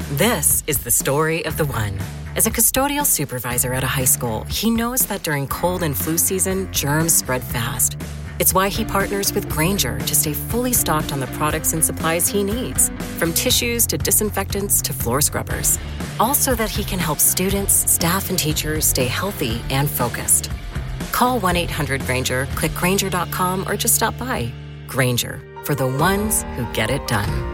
This is the story of the one. As a custodial supervisor at a high school, he knows that during cold and flu season, germs spread fast. It's why he partners with Grainger to stay fully stocked on the products and supplies he needs, from tissues to disinfectants to floor scrubbers. All so that he can help students, staff, and teachers stay healthy and focused. Call 1-800-GRAINGER, click Grainger.com, or just stop by. Grainger, for the ones who get it done.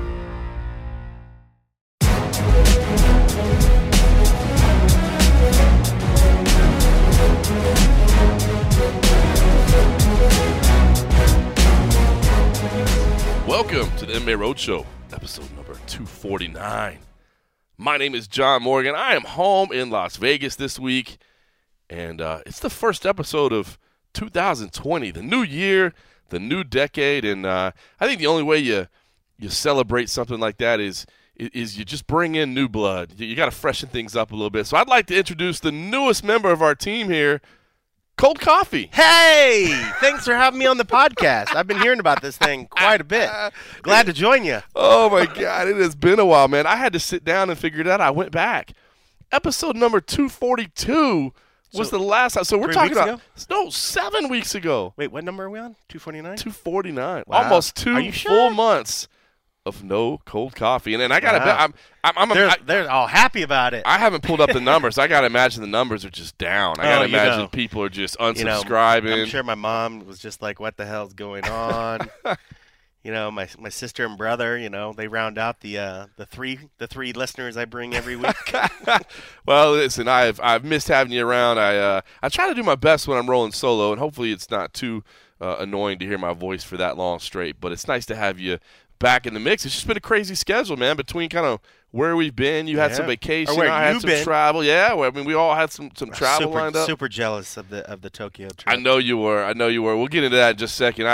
Welcome to the MMA Roadshow, episode number 249. My name is John Morgan. I am home in Las Vegas this week, and it's the first episode of 2020, the new year, the new decade, and I think the only way you celebrate something like that is you just bring in new blood. You got to freshen things up a little bit. So I'd like to introduce the newest member of our team here, Cold Coffee. Hey, thanks for having me on the podcast. I've been hearing about this thing quite a bit. Glad to join you. Oh, my God. It has been a while, man. I had to sit down and figure it out. I went back. Episode number 242 was the last time. So we're talking about, 7 weeks ago. Wait, what number are we on? 249? 249. Wow. Almost two Are you sure? full months of no cold coffee. And I got to bet, they're all happy about it. I haven't pulled up the numbers. I got to imagine the numbers are just down. I got to imagine people are just unsubscribing. I'm sure my mom was just like, what the hell's going on? My sister and brother, they round out the three listeners I bring every week. Well, listen, I've missed having you around. I try to do my best when I'm rolling solo, and hopefully it's not too annoying to hear my voice for that long straight. But it's nice to have you back in the mix. It's just been a crazy schedule, man, between kind of where we've been. You had some vacation. I had some travel. Yeah, well, I mean, we all had some travel lined up. Super jealous of the Tokyo trip. I know you were. We'll get into that in just a second.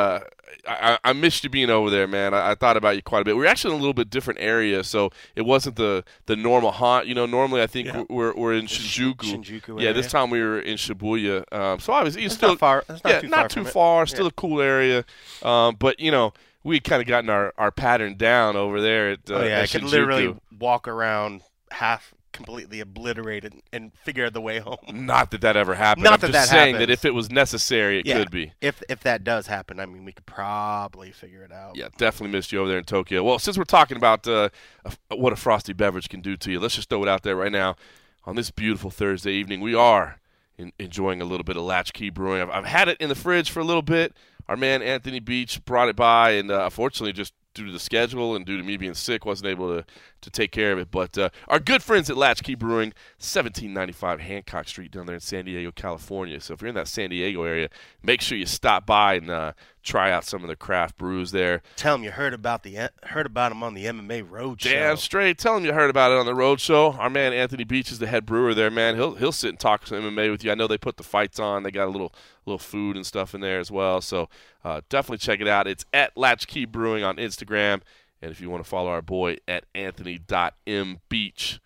I missed you being over there, man. I thought about you quite a bit. We were actually in a little bit different area, so it wasn't the normal haunt. Normally I think we're in Shinjuku. Yeah, this time we were in Shibuya. So obviously it's still not far. Not too far. Still a cool area. But we kind of gotten our pattern down over there at I at could Shinjuku. literally walk around half completely obliterated and figure out the way home. Not that ever happened. Not I'm that just that saying happens. that if it was necessary, it could be. If that does happen, I mean, we could probably figure it out. Yeah, definitely missed you over there in Tokyo. Well, since we're talking about what a frosty beverage can do to you, let's just throw it out there right now. On this beautiful Thursday evening, we are enjoying a little bit of Latchkey Brewing. I've had it in the fridge for a little bit. Our man Anthony Beach brought it by, and unfortunately, just due to the schedule and due to me being sick, wasn't able to take care of it. But our good friends at Latchkey Brewing, 1795 Hancock Street down there in San Diego, California. So if you're in that San Diego area, make sure you stop by and try out some of the craft brews there. Tell them you heard about them on the MMA Roadshow. Damn straight. Tell them you heard about it on the Roadshow. Our man Anthony Beach is the head brewer there, man. He'll sit and talk some MMA with you. I know they put the fights on. They got a little food and stuff in there as well. So definitely check it out. It's at Latchkey Brewing on Instagram. And if you want to follow our boy at Anthony.mbeach,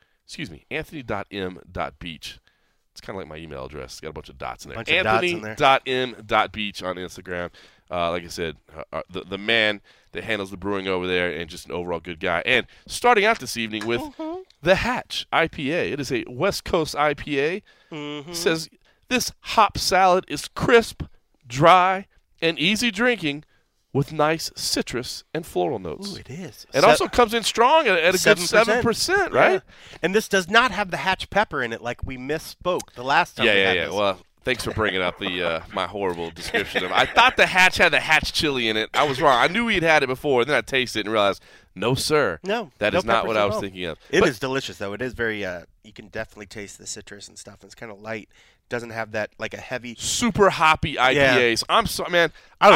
Anthony.m.beach. It's kind of like my email address. It's got a bunch of dots in there. Anthony.m.beach on Instagram. Like I said, the man that handles the brewing over there and just an overall good guy. And starting out this evening with the Hatch IPA. It is a West Coast IPA. It says, this hop salad is crisp, dry, and easy drinking with nice citrus and floral notes. Ooh, it is. It also comes in strong at a good 7%, right? Yeah. And this does not have the Hatch pepper in it like we misspoke the last time we had this. Well, thanks for bringing up my horrible description of it. I thought the Hatch had the Hatch chili in it. I was wrong. I knew we'd had it before, and then I tasted it and realized, no, sir. No. That is not what I was thinking of. It is delicious, though. It is very, you can definitely taste the citrus and stuff. It's kind of light. Doesn't have that, like a heavy. Super hoppy IPAs. Yeah. I'm sorry, man.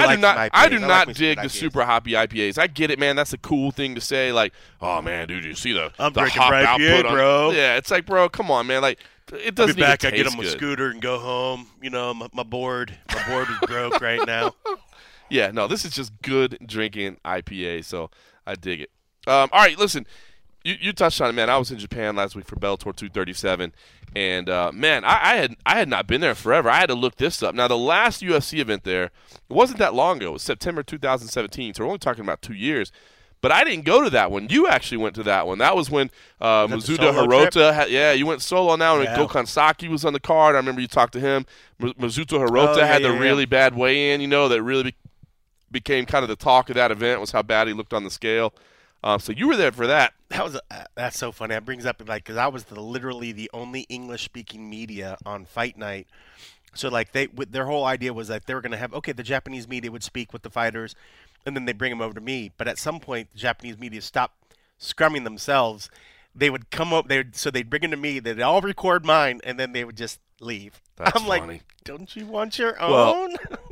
I do not dig the super hoppy IPAs. I get it, man. That's a cool thing to say. Like, oh, man, dude, you see the hop IPA, output bro. Yeah, it's like, bro, come on, man. Like, it doesn't I'll be back. even I get taste on my good. scooter and go home. My board is broke right now. Yeah, no, this is just good drinking IPA, so I dig it. All right, listen, you touched on it, man. I was in Japan last week for Bellator 237, and man, I had not been there forever. I had to look this up. Now, the last UFC event there, it wasn't that long ago. It was September 2017, so we're only talking about 2 years. But I didn't go to that one. You actually went to that one. That was when Mizuta solo Hirota you went solo on that one. Yeah. Gokhan Saki was on the card. I remember you talked to him. Mizuta Hirota had the really bad weigh-in, that really became kind of the talk of that event was how bad he looked on the scale. So you were there for that. That's so funny. That brings up because I was literally the only English-speaking media on Fight Night. So their whole idea was that they were going to have the Japanese media would speak with the fighters, and then they bring them over to me. But at some point, the Japanese media stopped scrumming themselves. They would come up. They'd bring them to me. They'd all record mine, and then they would just leave. That's I'm funny. like, don't you want your Well, own?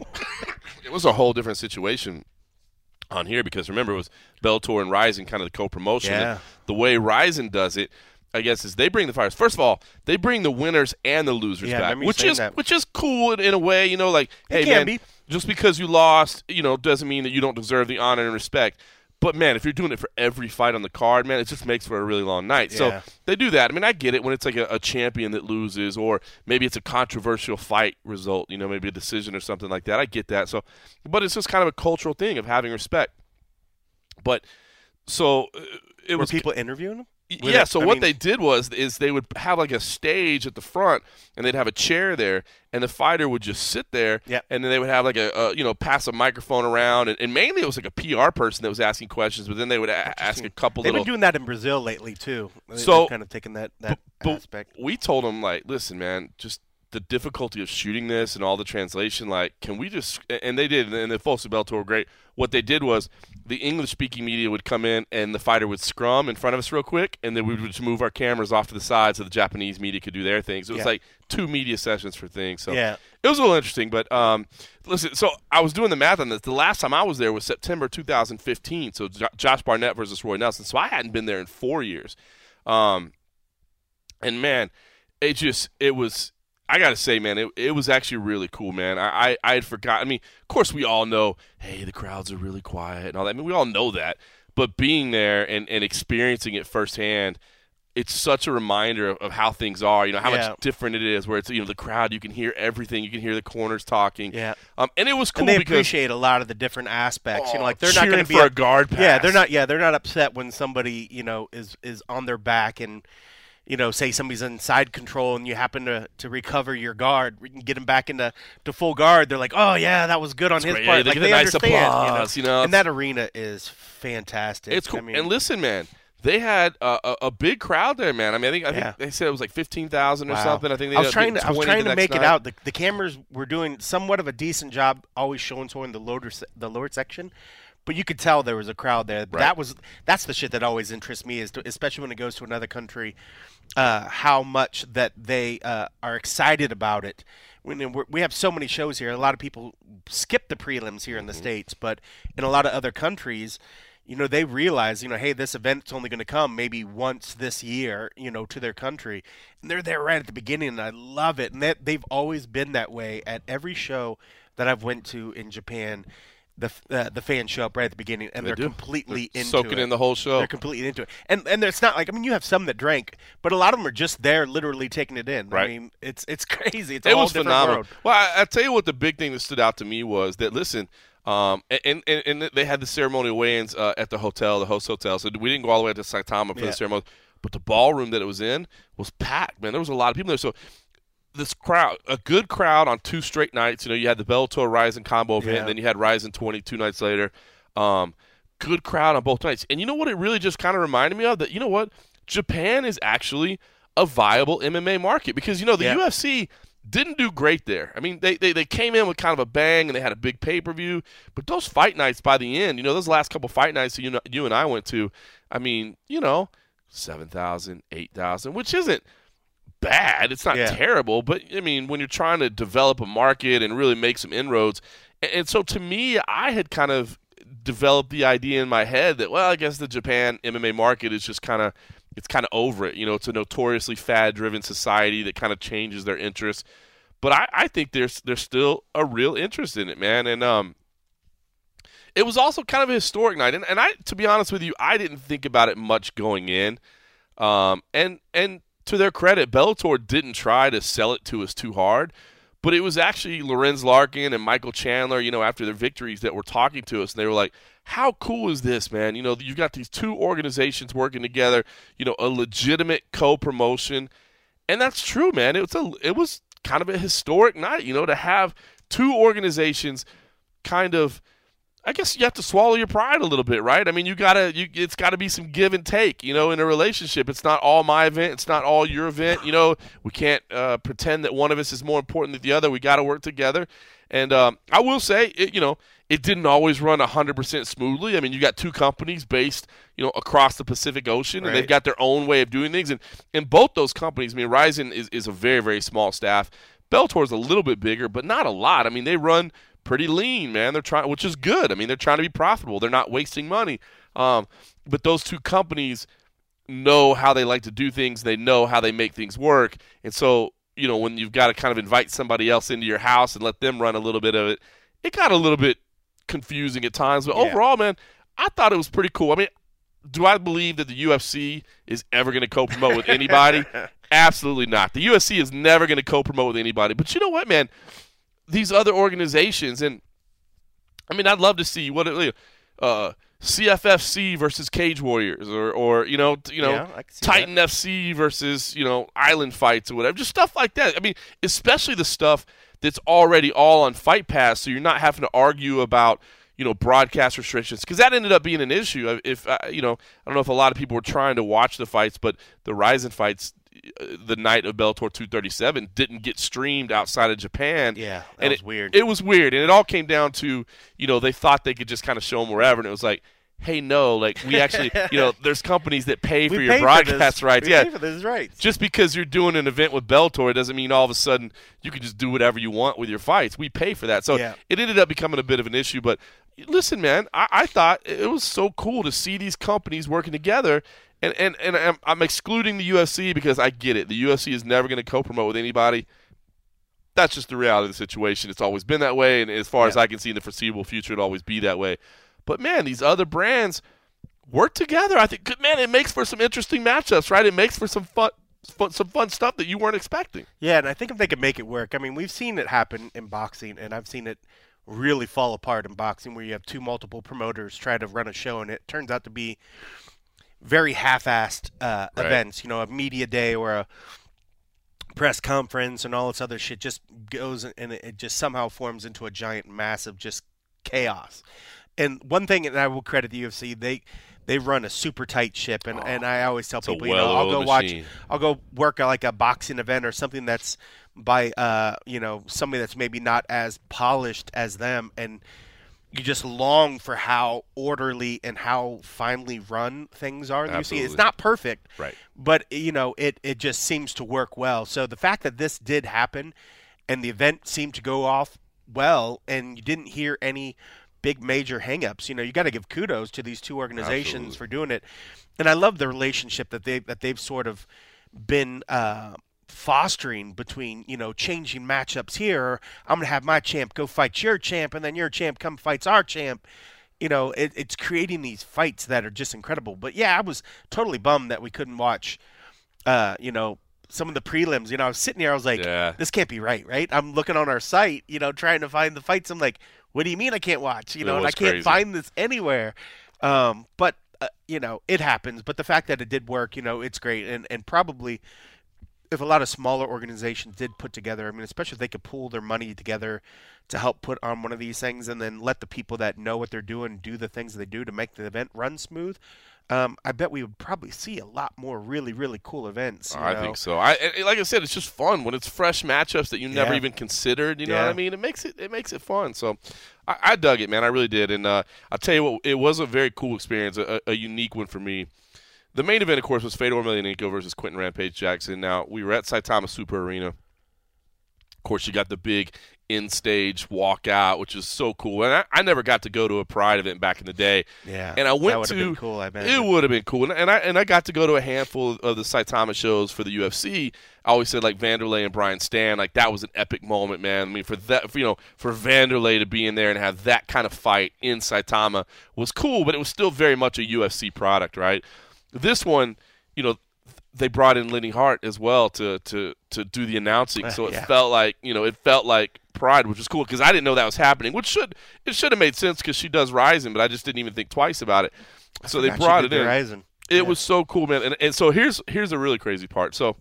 It was a whole different situation on here because remember it was Bellator and Rizin kind of the co-promotion. Yeah. And the way Rizin does it, I guess, is they bring the fighters. First of all, they bring the winners and the losers back, which is cool in a way. Hey man, just because you lost, doesn't mean that you don't deserve the honor and respect. But man, if you're doing it for every fight on the card, man, it just makes for a really long night. Yeah. So they do that. I mean, I get it when it's like a champion that loses, or maybe it's a controversial fight result. Maybe a decision or something like that. I get that. So, but it's just kind of a cultural thing of having respect. But so it was people interviewing them. Yeah, so what they did is they would have like a stage at the front, and they'd have a chair there, and the fighter would just sit there, and then they would have like pass a microphone around, and mainly it was like a PR person that was asking questions, but then they would ask a couple They've little. been doing that in Brazil lately too. So they've kind of taken that aspect. We told them listen, man, just the difficulty of shooting this and all the translation, can we just – and they did, and the folks at Bellator were great. What they did was the English-speaking media would come in and the fighter would scrum in front of us real quick, and then we would just move our cameras off to the side so the Japanese media could do their things. It was like 2 media sessions for things. So it was a little interesting. But listen, so I was doing the math on this. The last time I was there was September 2015, so Josh Barnett versus Roy Nelson. So I hadn't been there in 4 years. And, man, it was – I got to say, man, it was actually really cool, man. I had forgotten. I mean, of course, we all know, hey, the crowds are really quiet and all that. I mean, we all know that. But being there and experiencing it firsthand, it's such a reminder of how things are, how much different it is, where it's, the crowd, you can hear everything. You can hear the corners talking. Yeah. And it was cool and they because appreciate a lot of the different aspects. They're not going to be for a guard pass. They're not upset when somebody, is on their back and – say somebody's in side control and you happen to recover your guard, we can get him back into full guard. They're like, oh yeah, that was good on his part. They nice understand, applause, And that arena is fantastic. It's cool. And listen, man, they had a big crowd there, man. I mean, I think they said it was like 15,000 or something. I think I was trying to make it out. The cameras were doing somewhat of a decent job, always showing the lower section. But you could tell there was a crowd there. Right. That's the shit that always interests me, especially when it goes to another country, how much that they are excited about it. We have so many shows here. A lot of people skip the prelims here in the States, but in a lot of other countries, they realize, hey, this event's only going to come maybe once this year, to their country. And they're there right at the beginning, and I love it. And they've always been that way at every show that I've went to in Japan. The fans show up right at the beginning, and they're completely into it. Soaking in the whole show. They're completely into it. And it's not like, you have some that drank, but a lot of them are just there literally taking it in. Right. I mean, it's crazy. It was phenomenal. World. Well, I tell you what the big thing that stood out to me was that, listen, and they had the ceremonial weigh-ins at the hotel, the host hotel, so we didn't go all the way to Saitama for the ceremony, but the ballroom that it was in was packed, man. There was a lot of people there, so this crowd, a good crowd on 2 straight nights. You had the Bellator Rizin combo event, and then you had Rizin 22 nights later. Good crowd on both nights. And you know what it really just kind of reminded me of? That, Japan is actually a viable MMA market because, the UFC didn't do great there. I mean, they came in with kind of a bang, and they had a big pay-per-view. But those fight nights by the end, those last couple fight nights that you and I went to, I mean, 7,000, 8,000, which isn't bad. It's not terrible, but I mean, when you're trying to develop a market and really make some inroads, and so to me, I had kind of developed the idea in my head that, well, I guess the Japan MMA market is just kind of over it. It's a notoriously fad-driven society that kind of changes their interests, but I think there's still a real interest in it, man. And it was also kind of a historic night, and I, to be honest with you, I didn't think about it much going in, and to their credit, Bellator didn't try to sell it to us too hard, but it was actually Lorenz Larkin and Michael Chandler, after their victories that were talking to us, and they were like, how cool is this, man? You've got these two organizations working together, a legitimate co-promotion. And that's true, man. It was kind of a historic night, to have two organizations kind of, I guess you have to swallow your pride a little bit, right? I mean, it's gotta be some give and take, in a relationship. It's not all my event. It's not all your event. We can't pretend that one of us is more important than the other. We got to work together. And I will say, it didn't always run 100% smoothly. I mean, you got two companies based, across the Pacific Ocean, and they've got their own way of doing things. And in both those companies, I mean, Rizin is a very, very small staff. Bellator's a little bit bigger, but not a lot. I mean, they run pretty lean, man. They're trying, which is good. I mean, they're trying to be profitable. They're not wasting money. But those two companies know how they like to do things. They know how they make things work. And so, when you've got to kind of invite somebody else into your house and let them run a little bit of it, it got a little bit confusing at times. But overall, man, I thought it was pretty cool. I mean, do I believe that the UFC is ever going to co-promote with anybody? Absolutely not. The UFC is never going to co-promote with anybody. But you know what, man? These other organizations, and I mean, I'd love to see what CFFC versus Cage Warriors, or Titan FC versus Island Fights or whatever, just stuff like that. I mean, especially the stuff that's already all on Fight Pass, so you're not having to argue about broadcast restrictions, because that ended up being an issue. If I don't know if a lot of people were trying to watch the fights, but the Rizin fights, the night of Bellator 237, didn't get streamed outside of Japan. Yeah, that was weird. It was weird, and it all came down to, they thought they could just kind of show them wherever, and it was like, hey, no, like, we actually, there's companies that pay for your broadcast rights. Pay for those rights. Just because you're doing an event with Bellator, it doesn't mean all of a sudden you can just do whatever you want with your fights. We pay for that. So it ended up becoming a bit of an issue, but listen, man, I thought it was so cool to see these companies working together. And I'm excluding the UFC because I get it. The UFC is never going to co-promote with anybody. That's just the reality of the situation. It's always been that way, and as far as I can see in the foreseeable future, it'll always be that way. But, man, these other brands work together. I think, man, it makes for some interesting matchups, right? It makes for some fun stuff that you weren't expecting. Yeah, and I think if they could make it work, I mean, we've seen it happen in boxing, and I've seen it really fall apart in boxing where you have multiple promoters try to run a show, and it turns out to be very half-assed events. A media day or a press conference and all this other shit just goes, and it just somehow forms into a giant, massive just chaos. And one thing that I will credit the UFC, they run a super tight ship, and I always tell people, I'll go work like a boxing event or something that's by somebody that's maybe not as polished as them, and you just long for how orderly and how finely run things are in the UFC. It's not perfect, right? But it just seems to work well. So the fact that this did happen, and the event seemed to go off well, and you didn't hear any big major hangups, you got to give kudos to these two organizations for doing it. And I love the relationship that they've sort of been fostering between, changing matchups here. Or I'm going to have my champ go fight your champ, and then your champ come fights our champ. It's creating these fights that are just incredible. But yeah, I was totally bummed that we couldn't watch, some of the prelims. I was sitting here, I was like, this can't be right? I'm looking on our site, trying to find the fights. I'm like, what do you mean I can't watch? And I can't find this anywhere. But it happens. But the fact that it did work, it's great. And probably if a lot of smaller organizations did put together, I mean, especially if they could pool their money together to help put on one of these things and then let the people that know what they're doing do the things they do to make the event run smooth, I bet we would probably see a lot more really, really cool events. I think so. Like I said, it's just fun when it's fresh matchups that you never even considered. You know what I mean? It makes it fun. So I dug it, man. I really did. And I'll tell you what, it was a very cool experience, a unique one for me. The main event, of course, was Fedor Emelianenko versus Quentin Rampage Jackson. Now, we were at Saitama Super Arena. Of course, you got the big in-stage walkout, which is so cool. And I never got to go to a Pride event back in the day. Yeah, and I went that would have been cool, I bet. It would have been cool. And I got to go to a handful of the Saitama shows for the UFC. I always said, like, Vanderlei and Brian Stann, like, that was an epic moment, man. I mean, for Vanderlei to be in there and have that kind of fight in Saitama was cool, but it was still very much a UFC product, right? This one, they brought in Lenny Hart as well to do the announcing, so it Yeah. felt like Pride, which was cool because I didn't know that was happening. Which should have made sense because she does Rising, but I just didn't even think twice about it. So they brought it in. Rising. It was so cool, man. And so here's a really crazy part. So,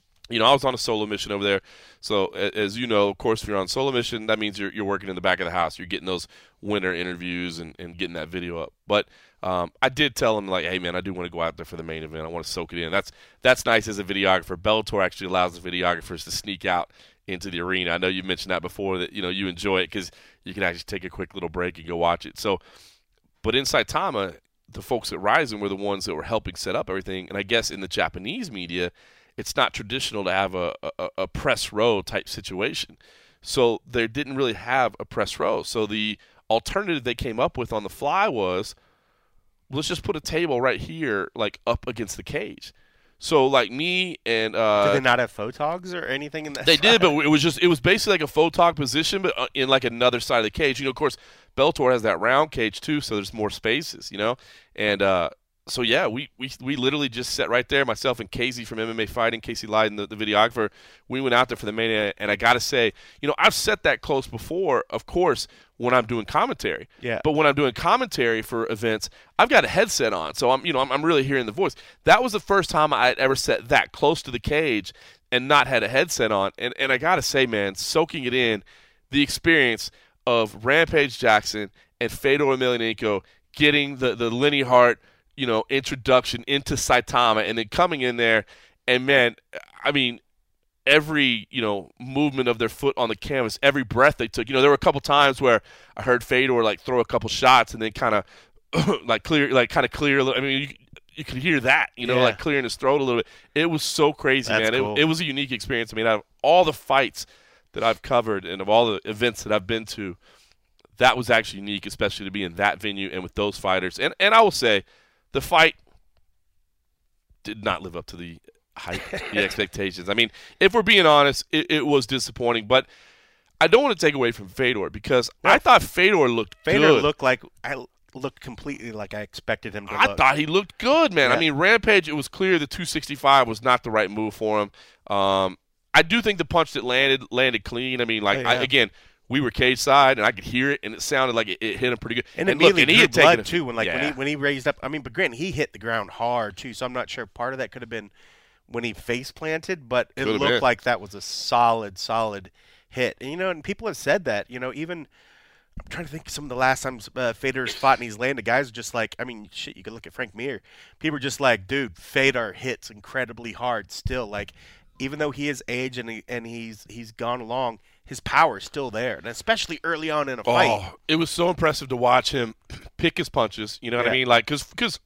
I was on a solo mission over there. So as you know, of course, if you're on solo mission, that means you're working in the back of the house. You're getting those winter interviews and getting that video up. But I did tell him, like, hey, man, I do want to go out there for the main event. I want to soak it in. That's nice as a videographer. Bellator actually allows the videographers to sneak out into the arena. I know you mentioned that before, that you enjoy it because you can actually take a quick little break and go watch it. So, but in Saitama, the folks at Rising were the ones that were helping set up everything. And I guess in the Japanese media, it's not traditional to have a press row type situation. So they didn't really have a press row. So the alternative they came up with on the fly was, let's just put a table right here, like up against the cage. So like me and did they not have photogs or anything in that? They did, but it was basically like a photog position, but in like another side of the cage. Of course, Bellator has that round cage too, so there's more spaces, And so yeah, we literally just sat right there. Myself and Casey from MMA Fighting, Casey Lyden, the videographer, we went out there for the main event, and I got to say, I've sat that close before, of course, when I'm doing commentary. Yeah. But when I'm doing commentary for events, I've got a headset on, so I'm really hearing the voice. That was the first time I'd ever sat that close to the cage and not had a headset on. And I got to say, man, soaking it in, the experience of Rampage Jackson and Fedor Emelianenko getting the Lenny Hart, introduction into Saitama, and then coming in there, and man, I mean, every movement of their foot on the canvas, every breath they took. There were a couple times where I heard Fedor like throw a couple shots and then kind of clear. I mean, you could hear that, like clearing his throat a little bit. It was so crazy, That's man. cool. It was a unique experience. I mean, out of all the fights that I've covered and of all the events that I've been to, that was actually unique, especially to be in that venue and with those fighters. And I will say, the fight did not live up to the hype, the expectations. I mean, if we're being honest, it was disappointing. But I don't want to take away from Fedor because I thought Fedor looked Fedor good. looked completely like I expected him to I look. thought he looked good, man. Yeah. I mean, Rampage, it was clear the 265 was not the right move for him. I do think the punch that landed clean. I mean, like, Yeah. we were cage side, and I could hear it, and it sounded like it hit him pretty good. And look, immediately and he drew had blood taken too yeah. when he raised up. I mean, but granted, he hit the ground hard too, so I'm not sure. Part of that could have been when he face planted, but it Could have looked been. like that was a solid hit. And, and people have said that. Even I'm trying to think of some of the last times Fedor's fought and he's landed. Guys are just like, I mean, shit. You could look at Frank Mir. People are just like, dude, Fedor hits incredibly hard still. Like, even though he is aged and he's gone along, his power is still there, and especially early on in a fight. Oh, it was so impressive to watch him pick his punches. You know what I Yeah. mean? Like, because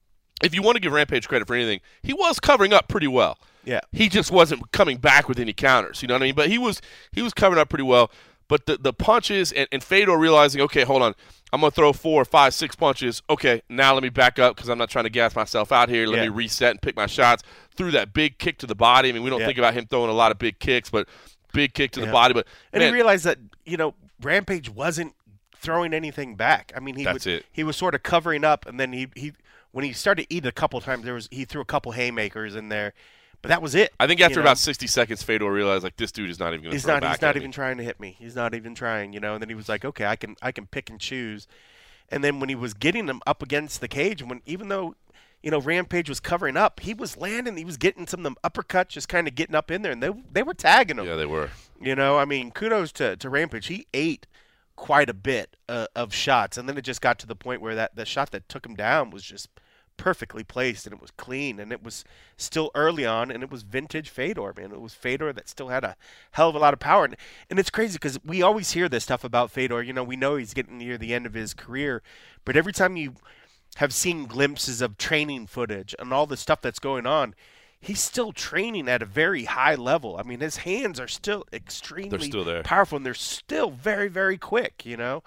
if you want to give Rampage credit for anything, he was covering up pretty well. Yeah. He just wasn't coming back with any counters. You know what I mean? But he was covering up pretty well. But the punches and Fedor realizing, okay, hold on, I'm going to throw 4, 5, 6 punches. Okay, now let me back up because I'm not trying to gas myself out here. Let me reset and pick my shots. Threw that big kick to the body. I mean, we don't think about him throwing a lot of big kicks, but big kick to the body. But And man, he realized that, Rampage wasn't throwing anything back. I mean, he was sort of covering up, and then he when he started to eat a couple times, he threw a couple haymakers in there, but that was it. I think after about 60 seconds, Fedor realized, like, this dude is not even going to throw back. He's not even trying to hit me. He's not even trying, And then he was like, okay, I can pick and choose. And then when he was getting them up against the cage, even though Rampage was covering up, he was landing. He was getting some of them uppercuts, just kind of getting up in there, and they were tagging him. Yeah, they were. I mean, kudos to Rampage. He ate quite a bit of shots, and then it just got to the point where the shot that took him down was just perfectly placed, and it was clean, and it was still early on, and it was vintage Fedor, man. It was Fedor that still had a hell of a lot of power, and it's crazy because we always hear this stuff about Fedor. We know he's getting near the end of his career, but every time you have seen glimpses of training footage and all the stuff that's going on, he's still training at a very high level. I mean, his hands are still extremely still there. powerful, and they're still very, very quick,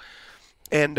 And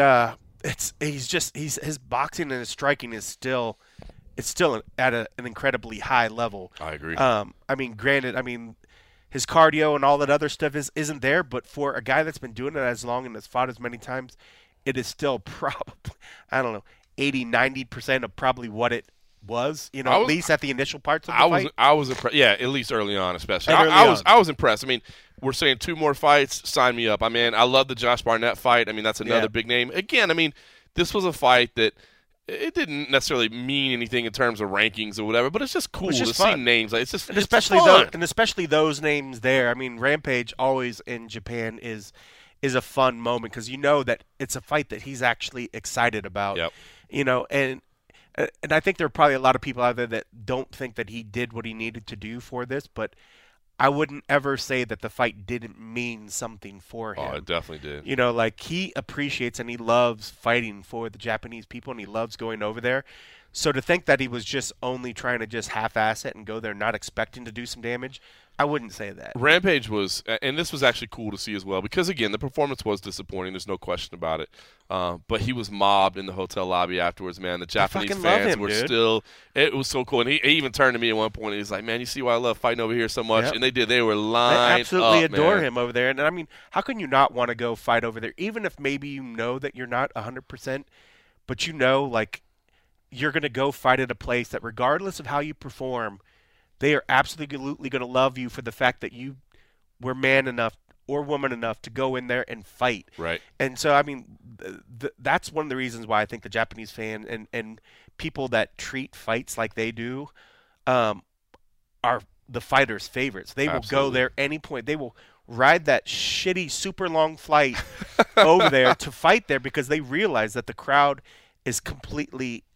his boxing and his striking is still at an incredibly high level. I agree. I mean, granted, his cardio and all that other stuff isn't there, but for a guy that's been doing it as long and has fought as many times, it is still probably, I don't know, 80-90% of probably what it was, at least at the initial parts of the fight? I was impressed. Yeah, at least early on, especially. And I was impressed. I mean, we're saying 2 more fights. Sign me up. I mean, I love the Josh Barnett fight. I mean, that's another big name. Again, I mean, this was a fight that it didn't necessarily mean anything in terms of rankings or whatever, but it's just cool to see names. Like, it's just especially those names there. I mean, Rampage always in Japan is a fun moment because you know that it's a fight that he's actually excited about. Yep. And I think there are probably a lot of people out there that don't think that he did what he needed to do for this, but I wouldn't ever say that the fight didn't mean something for him. Oh, it definitely did. Like he appreciates and he loves fighting for the Japanese people and he loves going over there. So to think that he was just only trying to just half-ass it and go there not expecting to do some damage, I wouldn't say that. Rampage was, and this was actually cool to see as well, because, again, the performance was disappointing. There's no question about it. But he was mobbed in the hotel lobby afterwards, man. The Japanese fans were still – it was so cool. And he even turned to me at one point and he's like, man, you see why I love fighting over here so much? Yep. And they did. They were lined up, I absolutely adore him over there. And, I mean, how can you not want to go fight over there, even if maybe you know that you're not 100%, but like, you're going to go fight at a place that regardless of how you perform – they are absolutely going to love you for the fact that you were man enough or woman enough to go in there and fight. Right. And so, I mean, that's one of the reasons why I think the Japanese fan and people that treat fights like they do are the fighters' favorites. They will go there any point. They will ride that shitty, super long flight over there to fight there because they realize that the crowd is completely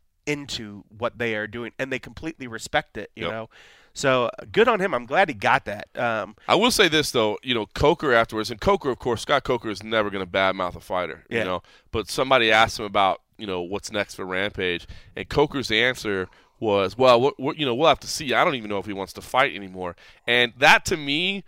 into what they are doing and they completely respect it, you know. So good on him. I'm glad he got that. I will say this though, Coker afterwards, and Coker, of course, Scott Coker is never going to badmouth a fighter, but somebody asked him about, what's next for Rampage, and Coker's answer was, well, we'll have to see. I don't even know if he wants to fight anymore. And that to me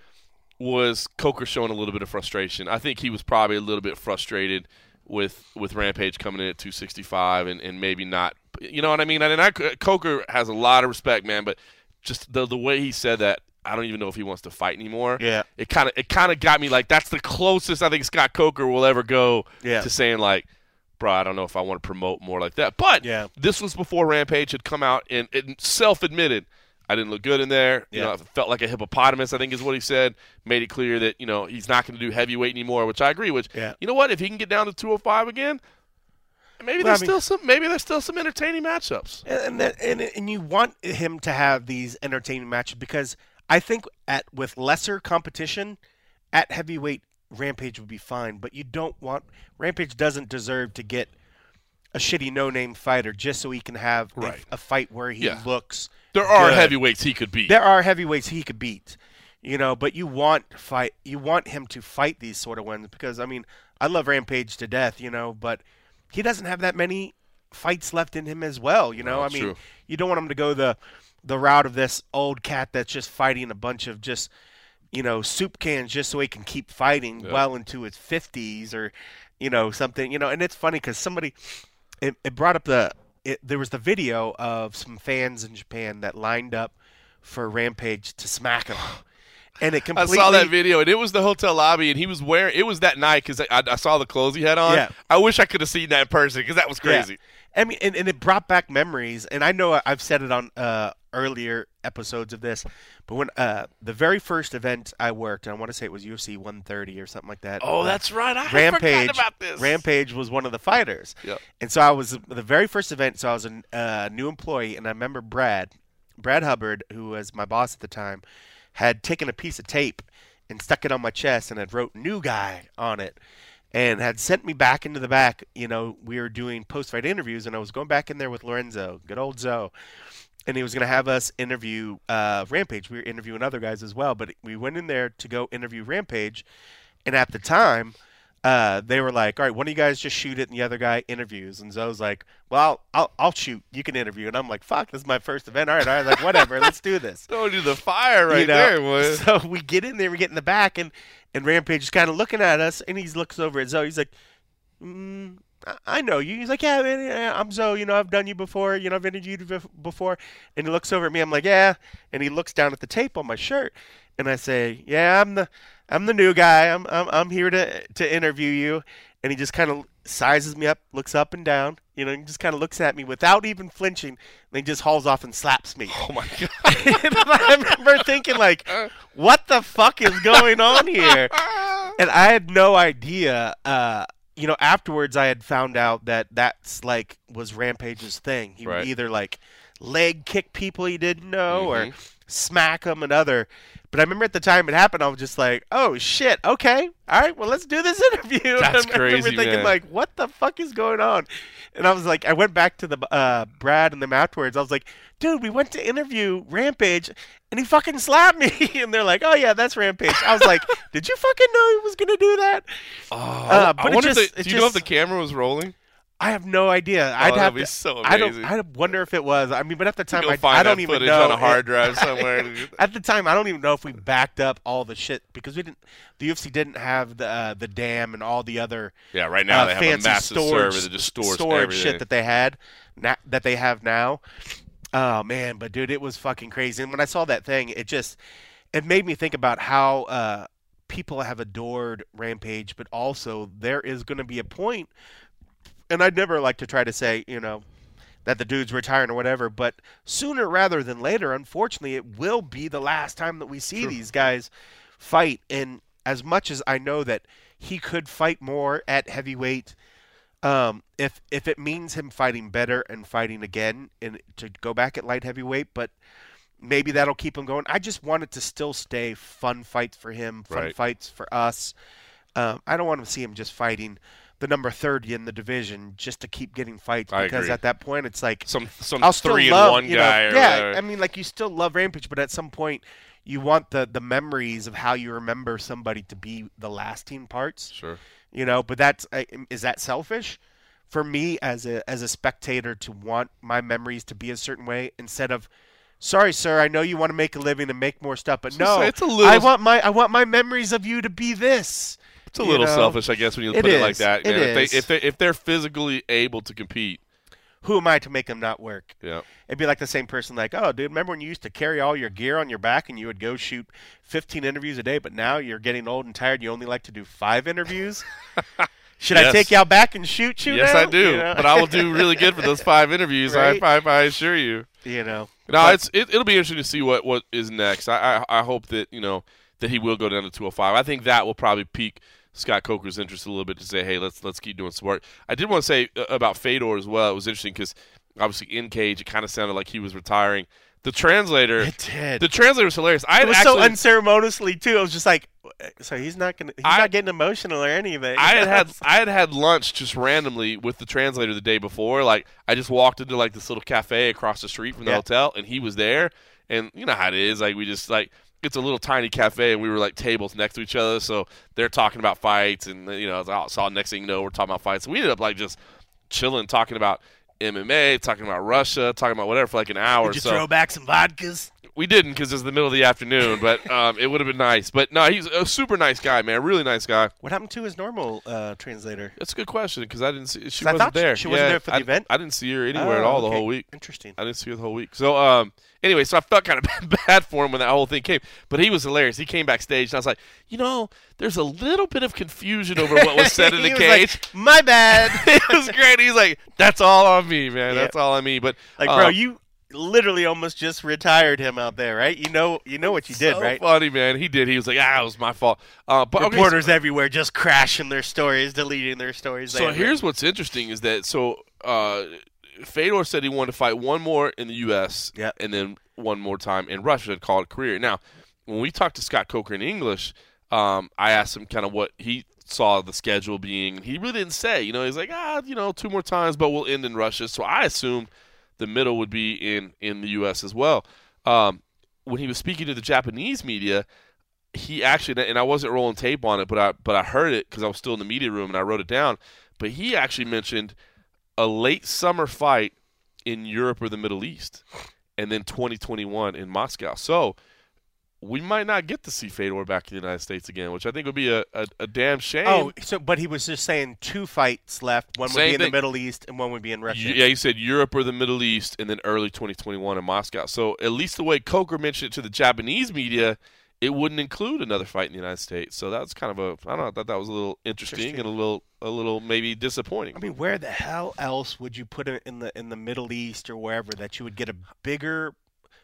was Coker showing a little bit of frustration. I think he was probably a little bit frustrated with Rampage coming in at 265 and maybe not. You know what I mean? Coker has a lot of respect, man, but just the way he said that, I don't even know if he wants to fight anymore. Yeah. It kind of got me like, that's the closest I think Scott Coker will ever go to saying like, bro, I don't know if I want to promote more like that. But this was before Rampage had come out and self-admitted, I didn't look good in there. I felt like a hippopotamus, I think is what he said. Made it clear that, he's not going to do heavyweight anymore, which I agree with. You know what? If he can get down to 205 again, maybe there's still some entertaining matchups. And you want him to have these entertaining matches because I think with lesser competition at heavyweight, Rampage would be fine. But you don't want – Rampage doesn't deserve to get a shitty no-name fighter just so he can have a fight where he looks – There are heavyweights he could beat. There are heavyweights he could beat, but you want him to fight these sort of ones because, I mean, I love Rampage to death, but he doesn't have that many fights left in him as well, I mean, true. You don't want him to go the route of this old cat that's just fighting a bunch of just, soup cans just so he can keep fighting well into his 50s or, something, and it's funny because somebody it brought up there was the video of some fans in Japan that lined up for Rampage to smack him. And it completely – I saw that video, and it was the hotel lobby, and he was wearing – it was that night because I saw the clothes he had on. Yeah. I wish I could have seen that in person because that was crazy. Yeah. I mean, and it brought back memories. And I know I've said it on earlier episodes of this, but when the very first event I worked, and I want to say it was UFC 130 or something like that. Oh, that's right. I forgot about this. Rampage was one of the fighters. Yep. And so I was – the very first event, so I was a new employee, and I remember Brad Hubbard, who was my boss at the time, had taken a piece of tape and stuck it on my chest and had wrote "new guy" on it and had sent me back into the back. We were doing post-fight interviews, and I was going back in there with Lorenzo, good old Zoe, and he was going to have us interview Rampage. We were interviewing other guys as well, but we went in there to go interview Rampage, and at the time, they were like, all right, one of you guys just shoot it and the other guy interviews. And Zoe's like, well, I'll shoot. You can interview. And I'm like, fuck, this is my first event. All right, like, whatever, let's do this. Don't do the fire right there, boy. So we get in there, we get in the back, and Rampage is kind of looking at us, and he looks over at Zoe. He's like, I know you. He's like, yeah, man, I'm Zoe. I've done you before. I've interviewed you before. And he looks over at me. I'm like, yeah. And he looks down at the tape on my shirt, and I say, yeah, I'm the new guy. I'm here to interview you. And he just kind of sizes me up, looks up and down, and just kind of looks at me without even flinching, and then just hauls off and slaps me. Oh my God. And I remember thinking, like, what the fuck is going on here? And I had no idea. Afterwards I had found out that that's was Rampage's thing. He would either leg kick people he didn't know or smack them and other. But I remember at the time it happened, I was just like, oh shit, okay, all right, well, let's do this interview. That's I remember crazy, thinking man. what the fuck is going on? And I was like, I went back to the Brad and them afterwards. I was like, dude, we went to interview Rampage and he fucking slapped me. And they're like, oh yeah, that's Rampage. I was like, did you fucking know he was gonna do that? I wonder do you know if the camera was rolling? I have no idea. That'd be so amazing. I wonder if it was. I mean, but at the time, Find I don't that even footage know on a hard drive somewhere. At the time, I don't even know if we backed up all the shit because we didn't. The UFC didn't have the dam and all the other right now they have a fancy massive server that just stores everything. shit that they have now. Oh man, but dude, it was fucking crazy. And when I saw that thing, it made me think about how people have adored Rampage, but also there is going to be a point. And I'd never like to try to say, that the dude's retiring or whatever, but sooner rather than later, unfortunately, it will be the last time that we see these guys fight. And as much as I know that he could fight more at heavyweight, if it means him fighting better and fighting again and to go back at light heavyweight, but maybe that'll keep him going. I just want it to still stay fun fights for him, fun fights for us. I don't want to see him just fighting the number 30 in the division just to keep getting fights because at that point it's like some I'll still 3-1 guy. I mean, you still love Rampage, but at some point you want the memories of how you remember somebody to be the lasting parts. Sure. But that's is that selfish for me as a spectator to want my memories to be a certain way instead of, sorry sir, I know you want to make a living and make more stuff, but no, it's a little... I want my memories of you to be this. It's a little selfish, I guess, when you put it like that. If they're physically able to compete, who am I to make them not work? Yeah, it'd be like the same person, like, oh, dude, remember when you used to carry all your gear on your back and you would go shoot 15 interviews a day, but now you're getting old and tired. You only like to do 5 interviews. Should I take you out back and shoot you? Yes, now? I do. But I will do really good for those 5 interviews. Right? I assure you. No, it'll be interesting to see what is next. I hope that that he will go down to 205. I think that will probably pique Scott Coker's interest a little bit to say, hey, let's keep doing some work. I did want to say about Fedor as well. It was interesting because obviously in cage it kind of sounded like he was retiring. The translator, the translator was hilarious. It was so unceremoniously too. I was just like, so he's not getting emotional or anything. I had lunch just randomly with the translator the day before. Like I just walked into this little cafe across the street from the hotel, and he was there. And you know how it is. We just it's a little tiny cafe, and we were tables next to each other, so they're talking about fights, and so next thing you know, we're talking about fights. So we ended up just chilling, talking about MMA, talking about Russia, talking about whatever for an hour. Did you throw back some vodkas? We didn't because it was the middle of the afternoon, but it would have been nice. But no, he's a super nice guy, man, really nice guy. What happened to his normal translator? That's a good question because I didn't see. She wasn't there. She wasn't there for the event. I didn't see her anywhere at all the whole week. Interesting. I didn't see her the whole week. So anyway, so I felt kind of bad for him when that whole thing came. But he was hilarious. He came backstage, and I was like, there's a little bit of confusion over what was said in the cage. My bad. It was great. He's like, that's all on me, man. That's all on me. But bro, you literally almost just retired him out there, right? You know what you did, right? Funny, man. He did. He was like, it was my fault. But reporters everywhere just crashing their stories, deleting their stories. So here's what's interesting is that Fedor said he wanted to fight one more in the U.S. And then one more time in Russia and call it a career. Now, when we talked to Scott Coker in English, I asked him kind of what he saw the schedule being. He really didn't say. He's like, 2 more times, but we'll end in Russia. So I assumed the middle would be in the U.S. as well. When he was speaking to the Japanese media, he actually, and I wasn't rolling tape on it, but I heard it because I was still in the media room and I wrote it down. But he actually mentioned a late summer fight in Europe or the Middle East, and then 2021 in Moscow. So we might not get to see Fedor back in the United States again, which I think would be a damn shame. Oh, but he was just saying 2 fights left. One would be in the Middle East and one would be in Russia. Yeah, he said Europe or the Middle East and then early 2021 in Moscow. So at least the way Coker mentioned it to the Japanese media, it wouldn't include another fight in the United States. So that's kind of I thought that was a little interesting and a little maybe disappointing. I mean, where the hell else would you put it in the Middle East or wherever that you would get a bigger?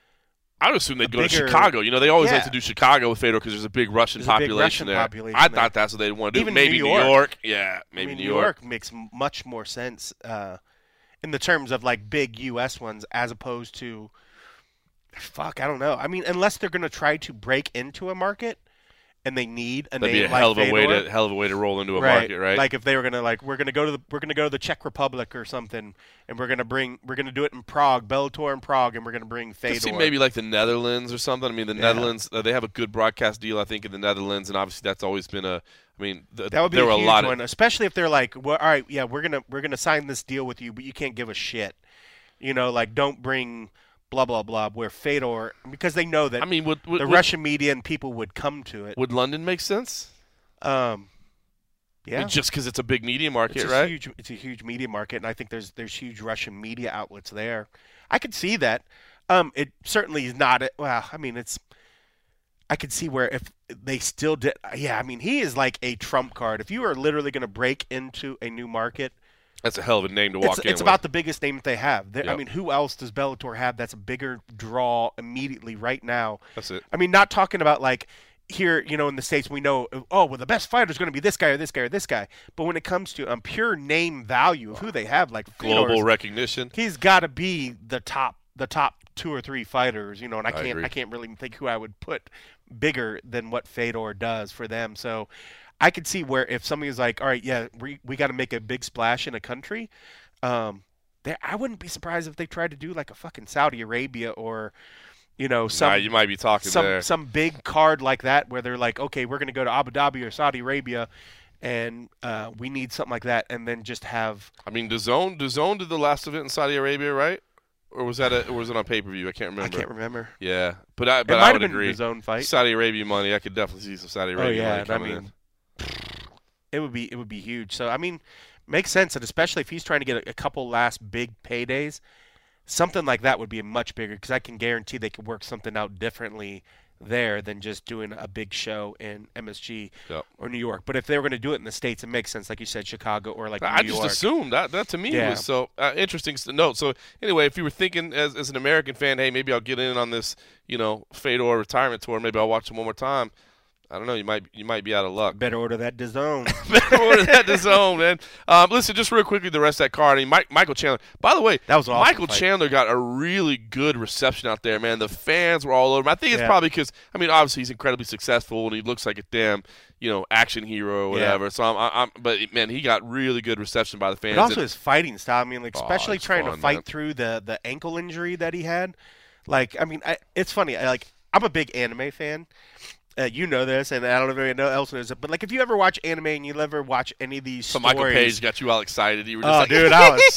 I would assume they'd go to Chicago. You know, they always like to do Chicago with Fedor because there's a big Russian population there. I thought that's what they'd want to do. Even maybe New York. Yeah, maybe New York makes much more sense in the terms of like big U.S. ones as opposed to. Fuck, I don't know. I mean, unless they're going to try to break into a market. And they need a That'd name be a hell like of a way to roll into a market, right? Like if they were gonna we're gonna go to the Czech Republic or something, and we're gonna do it in Prague, Bellator in Prague, and we're gonna bring Fedor. See maybe like the Netherlands or something. I mean, the Netherlands they have a good broadcast deal, I think, in the Netherlands, and obviously that's always been that would be a huge one, especially if they're like, well, all right, yeah, we're gonna sign this deal with you, but you can't give a shit, you know, like don't bring. Blah blah blah. Where Fedor, because they know that the Russian media and people would come to it. Would London make sense? Yeah, just because it's a big media market, it's right? It's a huge media market, and I think there's huge Russian media outlets there. I could see that. It certainly is not. Well, I mean, I could see where if they still did. Yeah, I mean, he is like a trump card. If you are literally going to break into a new market. That's a hell of a name to walk in. It's about the biggest name that they have. I mean, who else does Bellator have that's a bigger draw immediately right now? That's it. I mean, not talking about like here, you know, in the States, we know, the best fighter is going to be this guy or this guy or this guy. But when it comes to pure name value of who they have, like global recognition, he's got to be the top 2 or 3 fighters, you know. And I can't really think who I would put bigger than what Fedor does for them. So. I could see where if somebody's like, all right, yeah, we got to make a big splash in a country, I wouldn't be surprised if they tried to do like a fucking Saudi Arabia or, you know, you might be talking some big card like that where they're like, okay, we're going to go to Abu Dhabi or Saudi Arabia, and we need something like that, and then just have. I mean, DAZN did the last event in Saudi Arabia, right? Or was it on pay-per-view? I can't remember. I can't remember. Yeah, but I would agree. It might have been the DAZN fight. Saudi Arabia money, I could definitely see some Saudi Arabia money coming in. It would be huge. So I mean, makes sense, and especially if he's trying to get a couple last big paydays, something like that would be much bigger because I can guarantee they could work something out differently there than just doing a big show in MSG or New York. But if they were going to do it in the States, it makes sense, like you said, Chicago or like New York. I just assumed that to me was so interesting to note. So anyway, if you were thinking as an American fan, hey, maybe I'll get in on this, you know, Fedor retirement tour, maybe I'll watch him one more time. I don't know. You might be out of luck. Better order that DAZN. Better order that DAZN, man. Listen, just real quickly, the rest of that card. I mean, Michael Chandler. By the way, that was an awesome Michael fight. Chandler got a really good reception out there, man. The fans were all over him. I think it's probably because, I mean, obviously he's incredibly successful and he looks like a damn, you know, action hero or whatever. Yeah. So but man, he got really good reception by the fans. But also his fighting style. I mean, like especially trying to fight through the ankle injury that he had. Like, I mean, it's funny. I'm a big anime fan. You know this, and I don't know if anyone else knows it, but like if you ever watch anime and you ever watch any of these stories, Michael Page got you all excited. You were just dude, I was